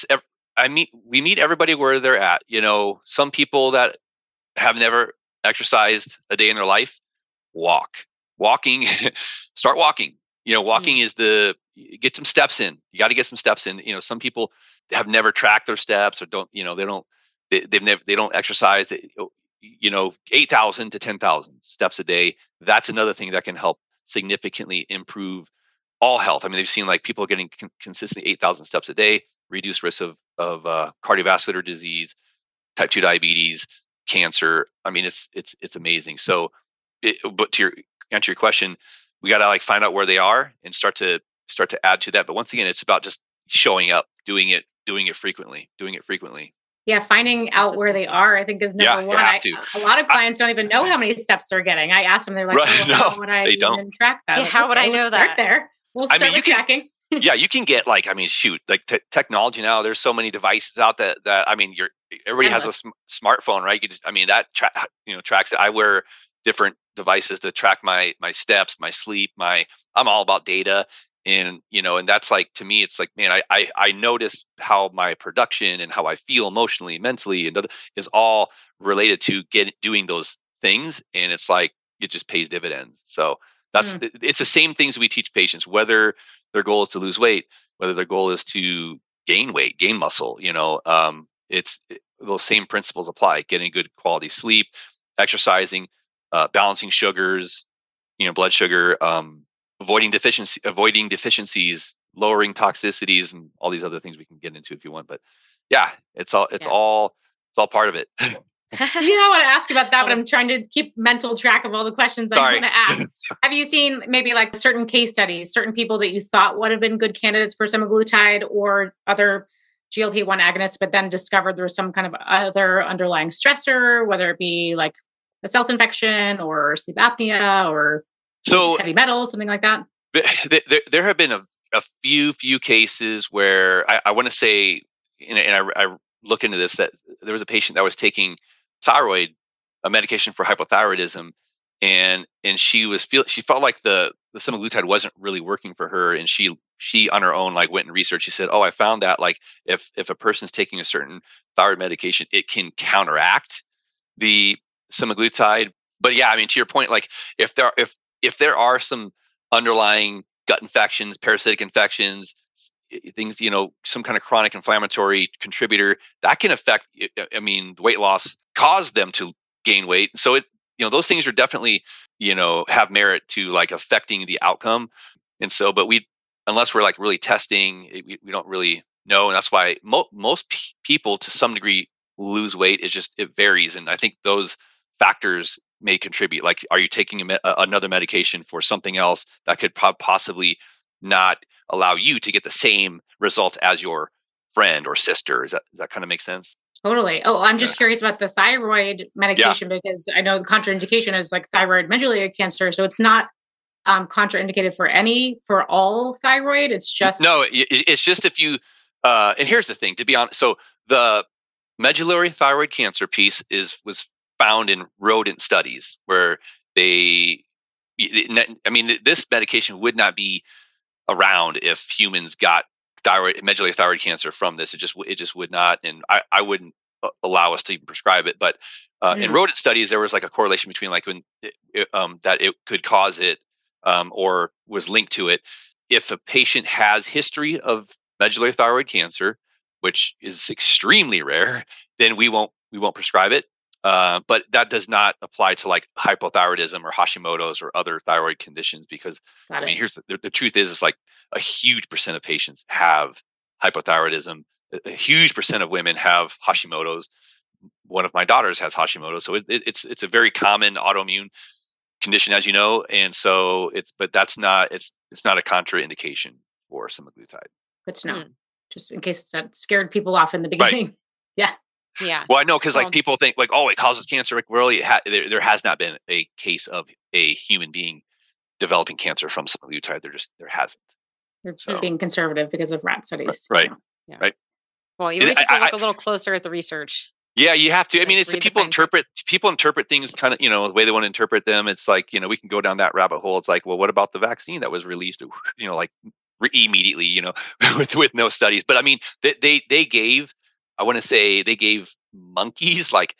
we meet everybody where they're at. Some people that have never exercised a day in their life, walking, start walking. Walking is get some steps in. You got to get some steps in. Some people have never tracked their steps or they don't exercise. 8,000 to 10,000 steps a day. That's another thing that can help significantly improve all health. I mean, they've seen like people getting consistently 8,000 steps a day, reduced risk of cardiovascular disease, type 2 diabetes, cancer. I mean, it's amazing. So, but to answer your question, we got to like find out where they are and start to add to that. But once again, it's about just showing up, doing it frequently. Yeah, finding out where they are, I think, is number one. A lot of clients don't even know how many steps they're getting. I ask them, they're like, right, how would I even track that? Yeah, how would I know that? Start there. We'll start with tracking. Yeah, you can get like, technology now. There's so many devices out that everybody has a smartphone, right? You just, that tracks it. I wear different devices to track my steps, my sleep, I'm all about data. And that's like, to me, it's like, man, I notice how my production and how I feel emotionally, mentally, and is all related to doing those things. And it's like, it just pays dividends. So it's the same things we teach patients, whether their goal is to lose weight, whether their goal is to gain weight, gain muscle, those same principles apply. Getting good quality sleep, exercising, balancing sugars, blood sugar, avoiding deficiencies, lowering toxicities, and all these other things we can get into if you want. But yeah, it's all part of it. I want to ask about that, but I'm trying to keep mental track of all the questions I want to ask. Have you seen maybe like certain case studies, certain people that you thought would have been good candidates for semaglutide or other GLP-1 agonists, but then discovered there was some kind of other underlying stressor, whether it be like a self-infection or sleep apnea or heavy metal, something like that? There have been a few cases where I want to say, and I look into this, that there was a patient that was taking a medication for hypothyroidism, and she felt like the semaglutide wasn't really working for her, and she on her own like went and researched. She said, "Oh, I found that like if a person's taking a certain thyroid medication, it can counteract the semaglutide." But yeah, to your point, like if there are some underlying gut infections, parasitic infections, things, some kind of chronic inflammatory contributor that can affect, the weight loss, cause them to gain weight. So those things are definitely, have merit to like affecting the outcome. And so, but unless we're like really testing, we don't really know. And that's why most people to some degree lose weight. It varies. And I think those factors may contribute. Like, are you taking another medication for something else that could possibly not allow you to get the same results as your friend or sister? Does that kind of make sense? Totally. Oh, I'm just curious about the thyroid medication because I know the contraindication is like thyroid medullary cancer. So it's not contraindicated for all thyroid. It's just it's just if you and here's the thing, to be honest. So the medullary thyroid cancer piece was found in rodent studies where this medication would not be around if humans got medullary thyroid cancer from this. It just would not, and I wouldn't allow us to even prescribe it. But in rodent studies, there was like a correlation between like when that it could cause it or was linked to it. If a patient has history of medullary thyroid cancer, which is extremely rare, then we won't prescribe it. But that does not apply to like hypothyroidism or Hashimoto's or other thyroid conditions, because here's the truth is, it's like a huge percent of patients have hypothyroidism a huge percent of women have Hashimoto's. One of my daughters has Hashimoto, so it's a very common autoimmune condition, as you know, and so but that's not it's not a contraindication for semaglutide. Good to know, just in case that scared people off in the Right. beginning. Yeah. Yeah. Well, I know because like people think like, oh, it causes cancer. Like really, there has not been a case of a human being developing cancer from semaglutide. There hasn't. You're being conservative because of rat studies. Right. Yeah. Right. Well, you always have to look a little closer at the research. Yeah, you have to. I mean, it's people interpret things kind of, the way they want to interpret them. It's like, we can go down that rabbit hole. It's like, well, what about the vaccine that was released, like immediately, with no studies. But I mean, they gave, I want to say they gave monkeys like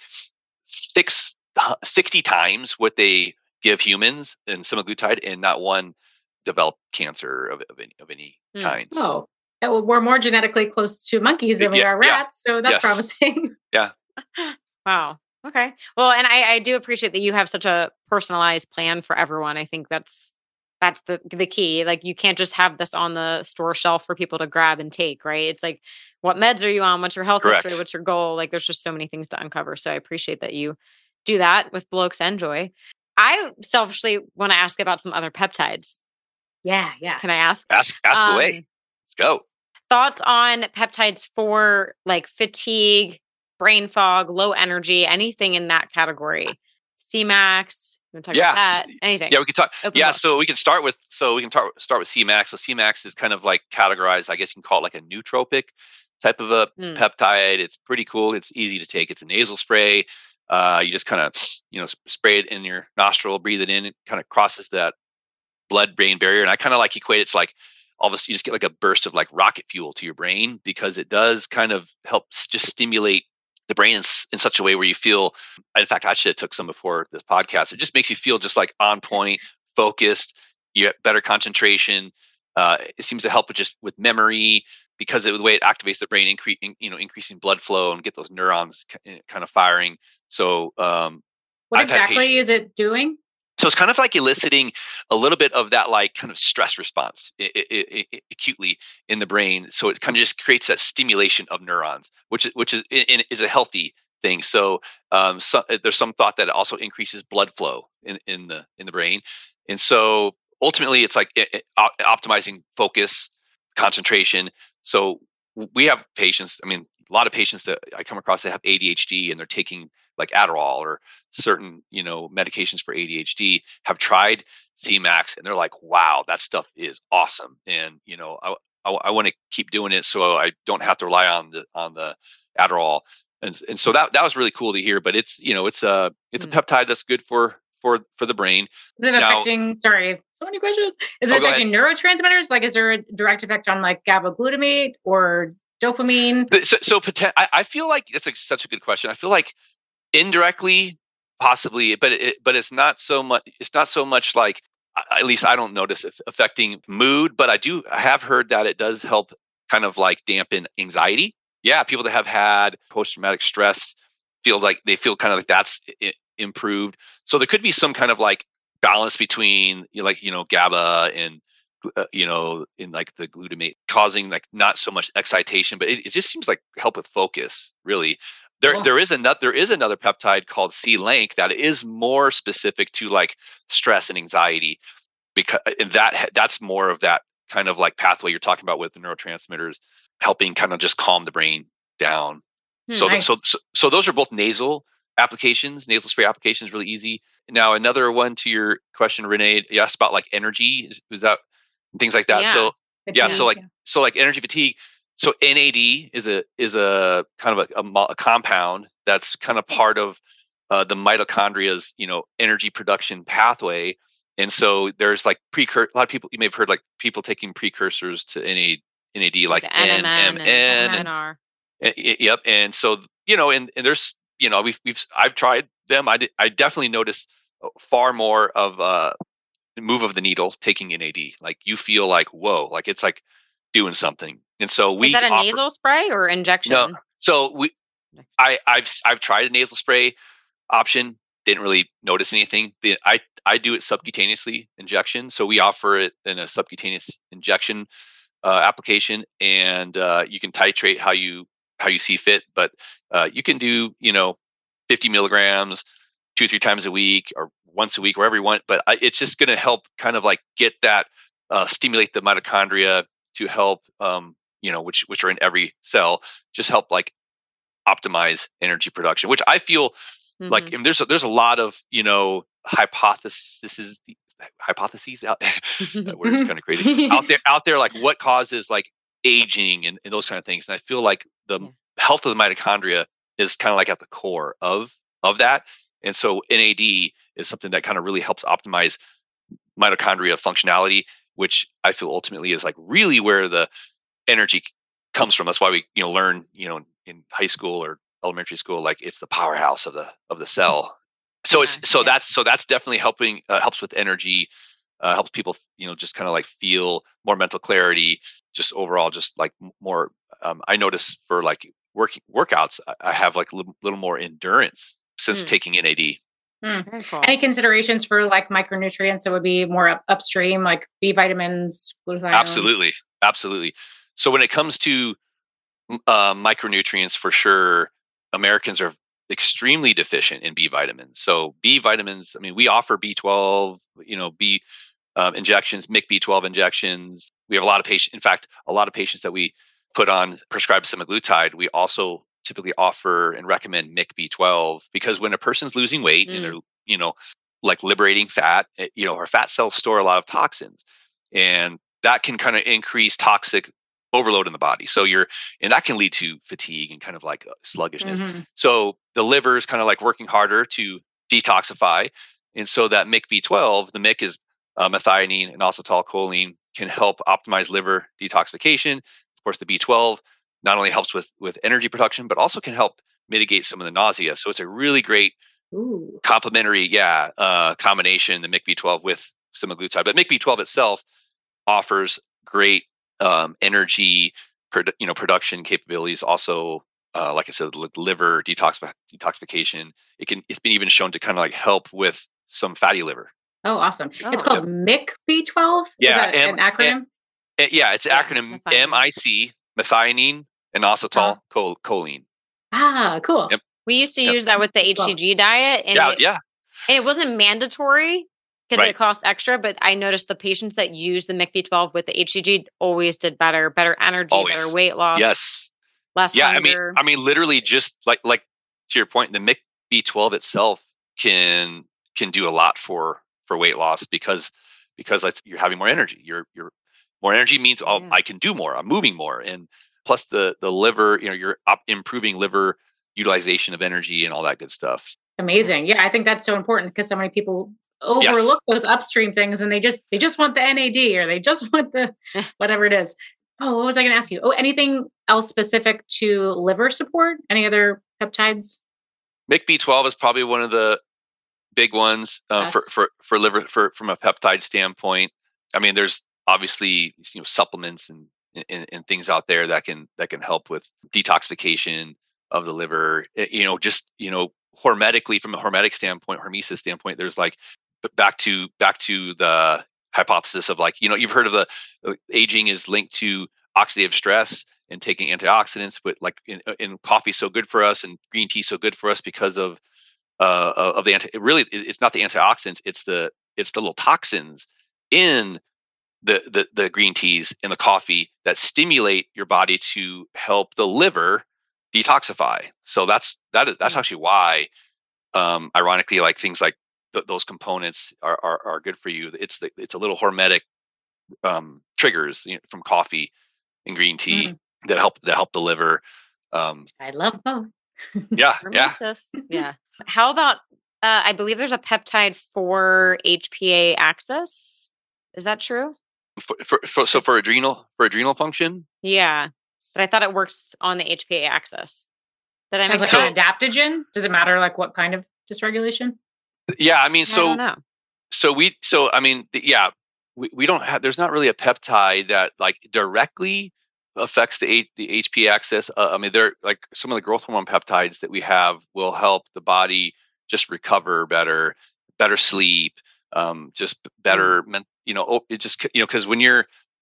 60 times what they give humans in semaglutide, and not one developed cancer of any kind. Oh, we're more genetically close to monkeys than we are rats. So that's promising. Yeah. Wow. Okay. Well, and I do appreciate that you have such a personalized plan for everyone. I think that's the key. Like you can't just have this on the store shelf for people to grab and take, right? It's like, what meds are you on? What's your health history? What's your goal? Like there's just so many things to uncover. So I appreciate that you do that with Blokes and Joy. I selfishly want to ask about some other peptides. Yeah. Can I ask? Ask away. Let's go. Thoughts on peptides for like fatigue, brain fog, low energy, anything in that category? C-Max, you want to talk about that? Anything? Yeah, we can talk. So we can start with C-Max. So C-Max is kind of like categorized, I guess you can call it like a nootropic type of a peptide. It's pretty cool. It's easy to take. It's a nasal spray. You just kind of, spray it in your nostril, breathe it in. It kind of crosses that blood-brain barrier. And I kind of like equate it to like, all of a sudden you just get like a burst of like rocket fuel to your brain, because it does kind of help just stimulate the brain in such a way where you feel, in fact, I should have took some before this podcast. It just makes you feel just like on point, focused, you have better concentration. It seems to help with memory, because of the way it activates the brain, increasing blood flow and get those neurons kind of firing. So what exactly is it doing? So it's kind of like eliciting a little bit of that like kind of stress response acutely in the brain. So it kind of just creates that stimulation of neurons, which is a healthy thing. So, there's some thought that it also increases blood flow in the brain. And so ultimately it's like optimizing focus, concentration. So we have patients, I mean, a lot of patients that I come across that have ADHD and they're taking like Adderall or certain, medications for ADHD, have tried C-Max and they're like, wow, that stuff is awesome. And, I want to keep doing it so I don't have to rely on the Adderall. And so that was really cool to hear, but it's a peptide that's good for the brain. Is it affecting, sorry, so many questions. Is it affecting neurotransmitters? Like, is there a direct effect on like GABA glutamate or dopamine? I feel like it's such a good question. I feel like indirectly, possibly, but it's not so much. It's not so much like, at least I don't notice it affecting mood. But I have heard that it does help kind of like dampen anxiety. Yeah, people that have had post-traumatic stress feels like they feel kind of like that's improved. So there could be some kind of like balance between GABA and in like the glutamate causing like not so much excitation, but it just seems like help with focus really. There is another peptide called C-Lank that is more specific to like stress and anxiety, because that's more of that kind of like pathway you're talking about with the neurotransmitters, helping kind of just calm the brain down. So those are both nasal spray applications, really easy. Now another one to your question, Renee, you asked about like energy, is that things like that. Yeah. So like energy fatigue. So NAD is a kind of a compound that's kind of part of the mitochondria's energy production pathway, and so there's like a lot of people, you may have heard like people taking precursors to NAD like NMN and NR. Yep, and so and there's I've tried them. I definitely noticed far more of the move of the needle taking NAD. Like you feel like whoa, like it's like doing something. And so is that a nasal spray or injection? No. So I've tried a nasal spray option. Didn't really notice anything. I do it subcutaneously injection. So we offer it in a subcutaneous injection application, and you can titrate how you see fit. But you can do 50 milligrams 2-3 times a week or once a week, wherever you want. But it's just going to help kind of like get that stimulate the mitochondria to help which are in every cell, just help like optimize energy production, which I feel like, and there's a lot of hypotheses out that word is kind of crazy out there like what causes like aging and those kind of things. And I feel like the health of the mitochondria is kind of like at the core of that. And so NAD is something that kind of really helps optimize mitochondria functionality, which I feel ultimately is like really where the energy comes from. That's why we learn in high school or elementary school, like it's the powerhouse of the cell. So that's definitely helping, helps with energy, helps people just kind of like feel more mental clarity, just overall just like more. I notice for like workouts, I have like a little more endurance since taking NAD. Very cool. Any considerations for like micronutrients that would be more upstream, like B vitamins, glutathione? Absolutely. So when it comes to micronutrients, for sure, Americans are extremely deficient in B vitamins. So B vitamins, I mean, we offer B12, B injections, MIC B12 injections. We have a lot of patients. In fact, a lot of patients that we put on prescribed semaglutide, we also typically offer and recommend MIC B12, because when a person's losing weight and they're, like liberating fat, our fat cells store a lot of toxins, and that can kind of increase toxic overload in the body. So and that can lead to fatigue and kind of like sluggishness. So the liver is kind of like working harder to detoxify. And so that MIC B12, the MIC is methionine and acetylcholine, can help optimize liver detoxification. Of course, the B12 not only helps with energy production, but also can help mitigate some of the nausea. So it's a really great complementary, combination, the MIC B12 with semaglutide. But MIC B12 itself offers great energy production capabilities. Also, like I said, liver detoxification. It's been even shown to kind of like help with some fatty liver. Oh, awesome! It's called MIC B12. Yeah, is that an acronym? It's an acronym. MIC, methionine and acetylcholine. Ah, cool. Yep. We used to use that with the HCG diet, and it wasn't mandatory because it cost extra. But I noticed the patients that used the MIC B12 with the HCG always did better energy, better weight loss. Yes. Less hunger. I mean, literally, just like to your point, the MIC B12 itself can do a lot for weight loss because you're having more energy. You're more energy means I can do more. I'm moving more, and plus the liver. You're improving liver utilization of energy and all that good stuff. Amazing. Yeah, I think that's so important because so many people overlook those upstream things, and they just want the NAD, or they just want the whatever it is. Oh, what was I going to ask you? Oh, anything else specific to liver support? Any other peptides? MIC B12 is probably one of the big ones for liver from a peptide standpoint. I mean, there's obviously supplements and things out there that can help with detoxification of the liver. Hormetically, from a hormetic standpoint, hormesis standpoint, there's like back to the hypothesis of like, you've heard of the aging is linked to oxidative stress and taking antioxidants, but like in coffee so good for us and green tea so good for us because of the it's not the antioxidants, it's the little toxins in the green teas and the coffee that stimulate your body to help the liver detoxify. So that's actually why, ironically, like things like those components are good for you. It's a little hormetic triggers from coffee and green tea that help the liver. I love both. Yeah. How about I believe there's a peptide for HPA axis. Is that true? For adrenal function? Yeah. But I thought it works on the HPA axis. Did I make like an adaptogen? Does it matter like what kind of dysregulation? Yeah, I mean, I don't know. We don't have. There's not really a peptide that like directly affects the HPA axis. I mean, they're like some of the growth hormone peptides that we have will help the body just recover better sleep, just better. It just because when you're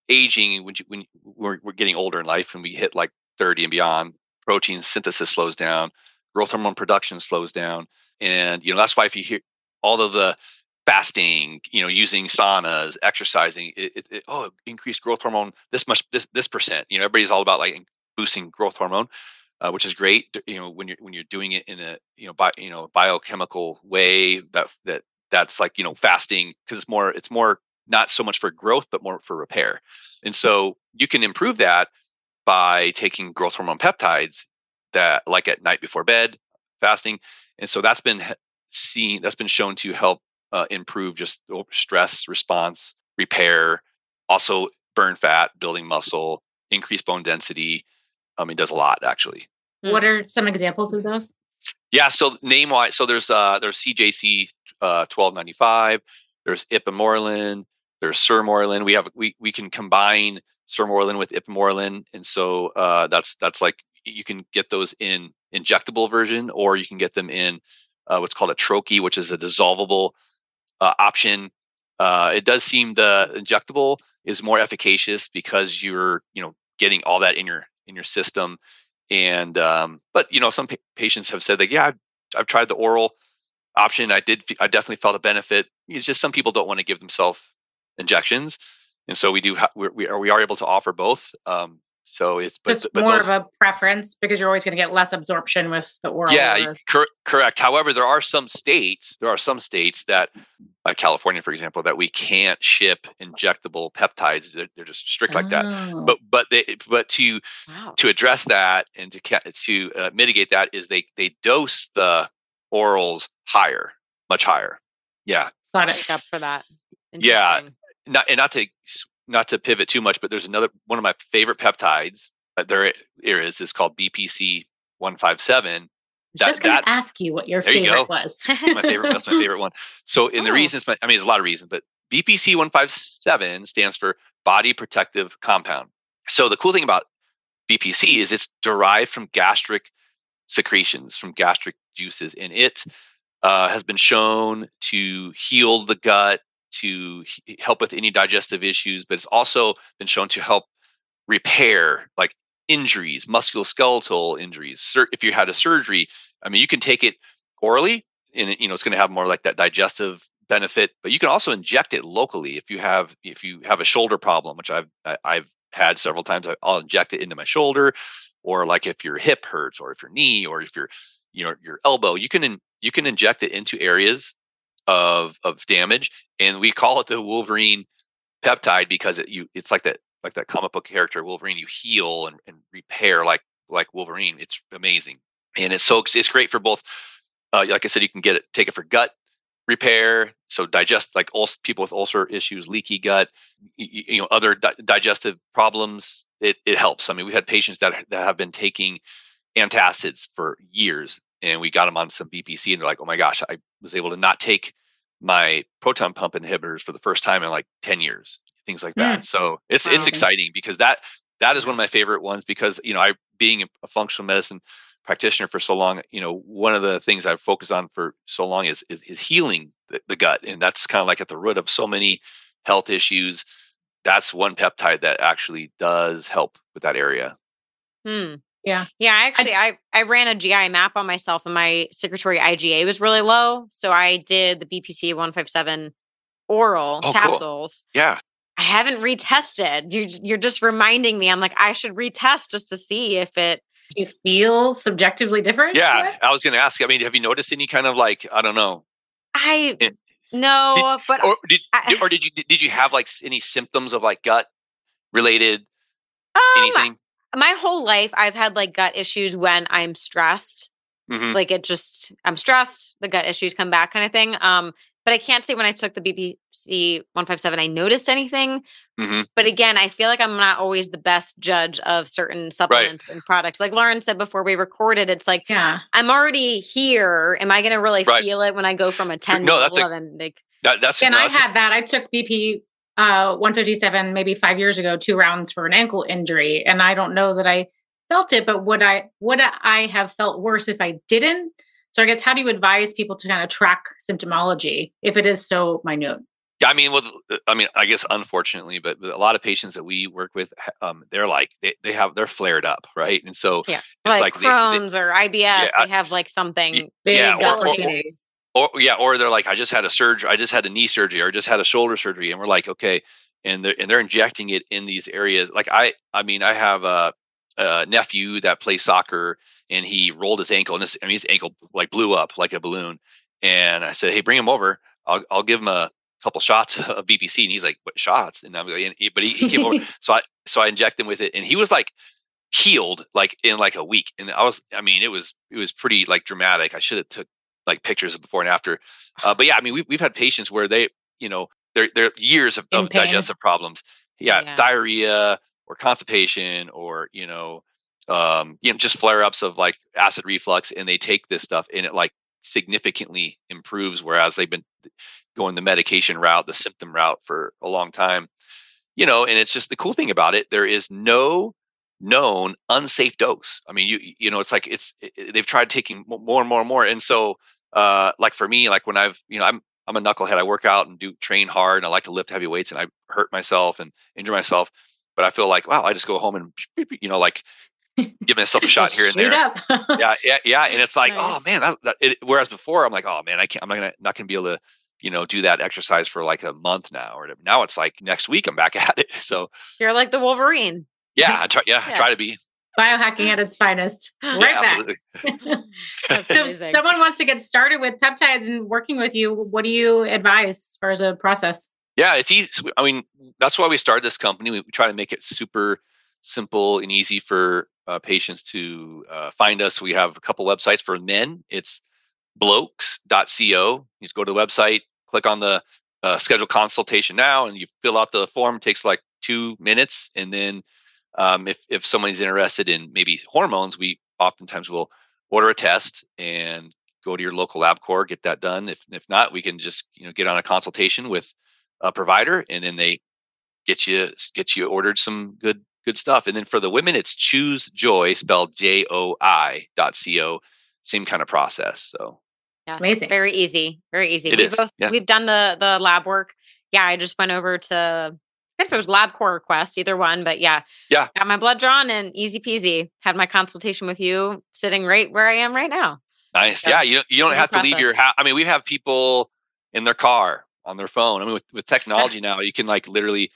aging, when we're getting older in life and we hit like 30 and beyond, protein synthesis slows down, growth hormone production slows down. And, that's why if you hear all of the fasting, using saunas, exercising, increased growth hormone, this percent, everybody's all about like boosting growth hormone, which is great. When you're doing it in a, biochemical way that's like, fasting, because it's more not so much for growth, but more for repair. And so you can improve that by taking growth hormone peptides that like at night before bed, fasting. And so that's been shown to help improve just stress response, repair, also burn fat, building muscle, increase bone density. It does a lot actually. What are some examples of those? Yeah, so name-wise, so there's CJC 1295, there's ipamorelin, there's sermorelin. We can combine sermorelin with ipamorelin, and so that's like you can get those in injectable version, or you can get them in what's called a troche, which is a dissolvable option. It does seem the injectable is more efficacious because you're getting all that in your system. And but some patients have said that, yeah, I've tried the oral option. I definitely felt a benefit. It's just some people don't want to give themselves injections, and so we are able to offer both. So it's more of a preference because you're always going to get less absorption with the oral. Yeah, correct. However, there are some states that, like California, for example, that we can't ship injectable peptides. They're just strict like that. But to address that and to mitigate that is they dose the orals higher, much higher. Yeah. Got it. Up for that. Yeah. Not to pivot too much, but there's one of my favorite peptides. There is called BPC 157. Just going to ask you what your favorite was. That's my favorite one. So, the reasons, there's a lot of reasons, but BPC 157 stands for Body Protective Compound. So the cool thing about BPC is it's derived from gastric secretions, from gastric juices, and it has been shown to heal the gut, to help with any digestive issues, but it's also been shown to help repair like injuries, musculoskeletal injuries. If you had a surgery, you can take it orally and it's going to have more like that digestive benefit, but you can also inject it locally. If you have a shoulder problem, which I've had several times, I'll inject it into my shoulder, or like if your hip hurts, or if your knee, or if your elbow, you can inject it into areas of damage, and we call it the Wolverine peptide because it's like that comic book character Wolverine. You heal and repair like Wolverine. It's amazing, and it's great for both. Like I said, you can take it for gut repair, so digest, like people with ulcer issues, leaky gut, other digestive problems. It helps. We've had patients that have been taking antacids for years, and we got them on some BPC, and they're like, oh my gosh, I was able to not take my proton pump inhibitors for the first time in like 10 years, things like that. So it's exciting because that is one of my favorite ones, because, I, being a functional medicine practitioner for so long, one of the things I've focused on for so long is healing the gut. And that's kind of like at the root of so many health issues. That's one peptide that actually does help with that area. Yeah. Actually, I ran a GI map on myself, and my secretory IgA was really low. So I did the BPC 157 oral capsules. Cool. Yeah. I haven't retested. You're just reminding me. I'm like, I should retest just to see if it. Do you feel subjectively different? Yeah. I was going to ask, have you noticed any kind of like, I don't know. No, but did you have like any symptoms of like gut related anything? My whole life, I've had like gut issues when I'm stressed. Mm-hmm. Like I'm stressed, the gut issues come back kind of thing. But I can't say when I took the BPC 157, I noticed anything. Mm-hmm. But again, I feel like I'm not always the best judge of certain supplements and products. Like Lauren said before we recorded, it's like, I'm already here. Am I going to really feel it when I go from a 10 to 11? That's and I had that. I took BP 157 maybe 5 years ago, 2 rounds for an ankle injury, and I don't know that I felt it, but would I have felt worse if I didn't? So I guess, how do you advise people to kind of track symptomology if it is so minute? Yeah, I guess unfortunately, but a lot of patients that we work with, they're like they're flared up, right? And so Yeah. it's Like Crohn's or IBS, yeah, they have like something yeah, Big opportunities. or they're like, I just had a surgery, I just had a knee surgery, or just had a shoulder surgery, and we're like, okay, and they're injecting it in these areas. Like I have a nephew that plays soccer, and he rolled his ankle, and his ankle like blew up like a balloon. And I said, hey, bring him over. I'll give him a couple shots of BPC, and he's like, what shots? And I'm like, but he came over, so I injected him with it, and he was like healed like in like a week. And it was pretty like dramatic. I should have took like pictures of before and after. But yeah, we've had patients where they're years of digestive problems. Yeah, diarrhea or constipation or just flare ups of like acid reflux, and they take this stuff and it like significantly improves, whereas they've been going the medication route, the symptom route for a long time. And it's just the cool thing about it. There is no known unsafe dose. It's like they've tried taking more and more and more. And so, like for me, like when I'm a knucklehead. I work out and train hard, and I like to lift heavy weights, and I hurt myself and injure myself. But I feel like, wow, I just go home and like give myself a shot here and there. yeah. And it's like, nice. Oh man, whereas before I'm like, oh man, I'm not gonna be able to do that exercise for like a month now, or now it's like next week I'm back at it. So you're like the Wolverine. Yeah, I try to be. Biohacking at its finest. Back. So if someone wants to get started with peptides and working with you, what do you advise as far as a process? Yeah, it's easy. That's why we started this company. We try to make it super simple and easy for patients to find us. We have a couple websites for men. It's blokes.co. You just go to the website, click on the schedule consultation now, and you fill out the form. It takes like 2 minutes, and then if somebody's interested in maybe hormones, we oftentimes will order a test and go to your local LabCorp, get that done. If not, we can just get on a consultation with a provider, and then they get you ordered some good stuff. And then for the women, it's ChooseJoy, spelled JOI.co. Same kind of process. So yes, amazing, very easy, very easy. Yeah. We've done the lab work. Yeah, I just went over to. If it was LabCorp request, either one, but yeah, got my blood drawn and easy peasy. Had my consultation with you, sitting right where I am right now. Nice, so, yeah. You don't have to leave your house. We have people in their car, on their phone. With technology now, you can like literally.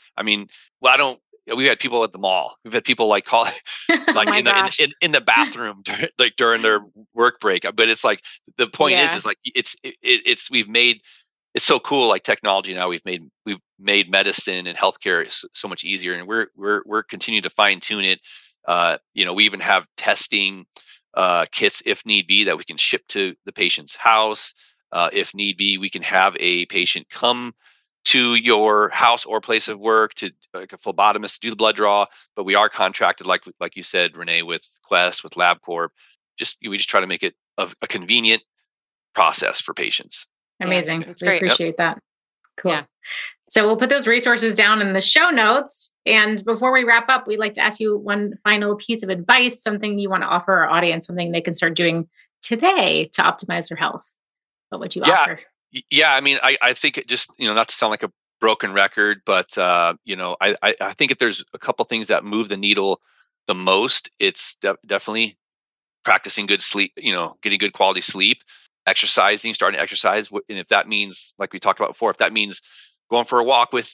We've had people at the mall. We've had people like call, like in the bathroom during their work break. But it's like the point is like we've made. It's so cool, like technology now. We've made medicine and healthcare so much easier, and we're continuing to fine tune it. We even have testing kits if need be that we can ship to the patient's house. If need be, we can have a patient come to your house or place of work to like a phlebotomist to do the blood draw. But we are contracted, like you said, Renee, with Quest, with LabCorp. We just try to make it a convenient process for patients. Amazing. Yeah, we appreciate that. Cool. Yeah. So we'll put those resources down in the show notes. And before we wrap up, we'd like to ask you one final piece of advice, something you want to offer our audience, something they can start doing today to optimize their health. What would you offer? Yeah. I think it just, not to sound like a broken record, but, I think if there's a couple things that move the needle the most, it's definitely practicing good sleep, getting good quality sleep. Exercising, starting to exercise. And if that means, like we talked about before, if that means going for a walk with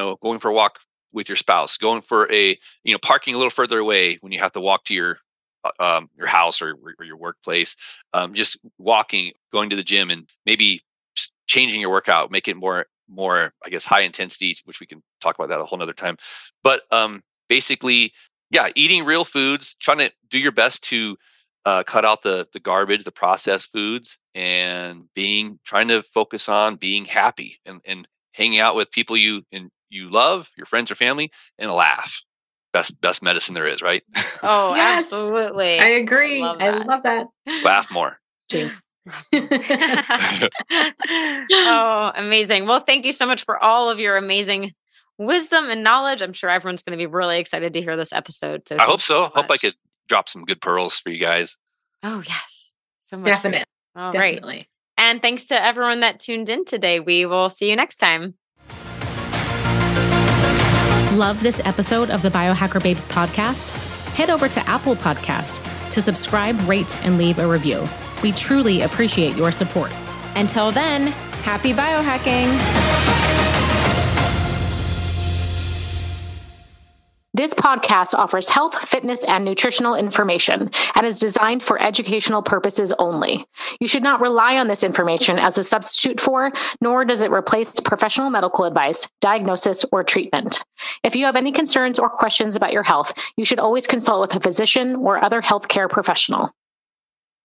your spouse, going for parking a little further away when you have to walk to your house or your workplace, just walking, going to the gym, and maybe changing your workout, make it more, I guess, high intensity, which we can talk about that a whole nother time. But basically, eating real foods, trying to do your best to cut out the garbage, the processed foods, and trying to focus on being happy and hanging out with people you love, your friends or family, and laugh. Best medicine there is, right? Oh, yes, absolutely. I agree. I love that. Laugh more. Jinx. Oh, amazing. Well, thank you so much for all of your amazing wisdom and knowledge. I'm sure everyone's going to be really excited to hear this episode. So I hope so. Hope I could drop some good pearls for you guys. Oh, yes. So much. Definitely. All right. And thanks to everyone that tuned in today. We will see you next time. Love this episode of the Biohacker Babes podcast? Head over to Apple Podcasts to subscribe, rate, and leave a review. We truly appreciate your support. Until then, happy biohacking. This podcast offers health, fitness, and nutritional information and is designed for educational purposes only. You should not rely on this information as a substitute for, nor does it replace professional medical advice, diagnosis, or treatment. If you have any concerns or questions about your health, you should always consult with a physician or other healthcare professional.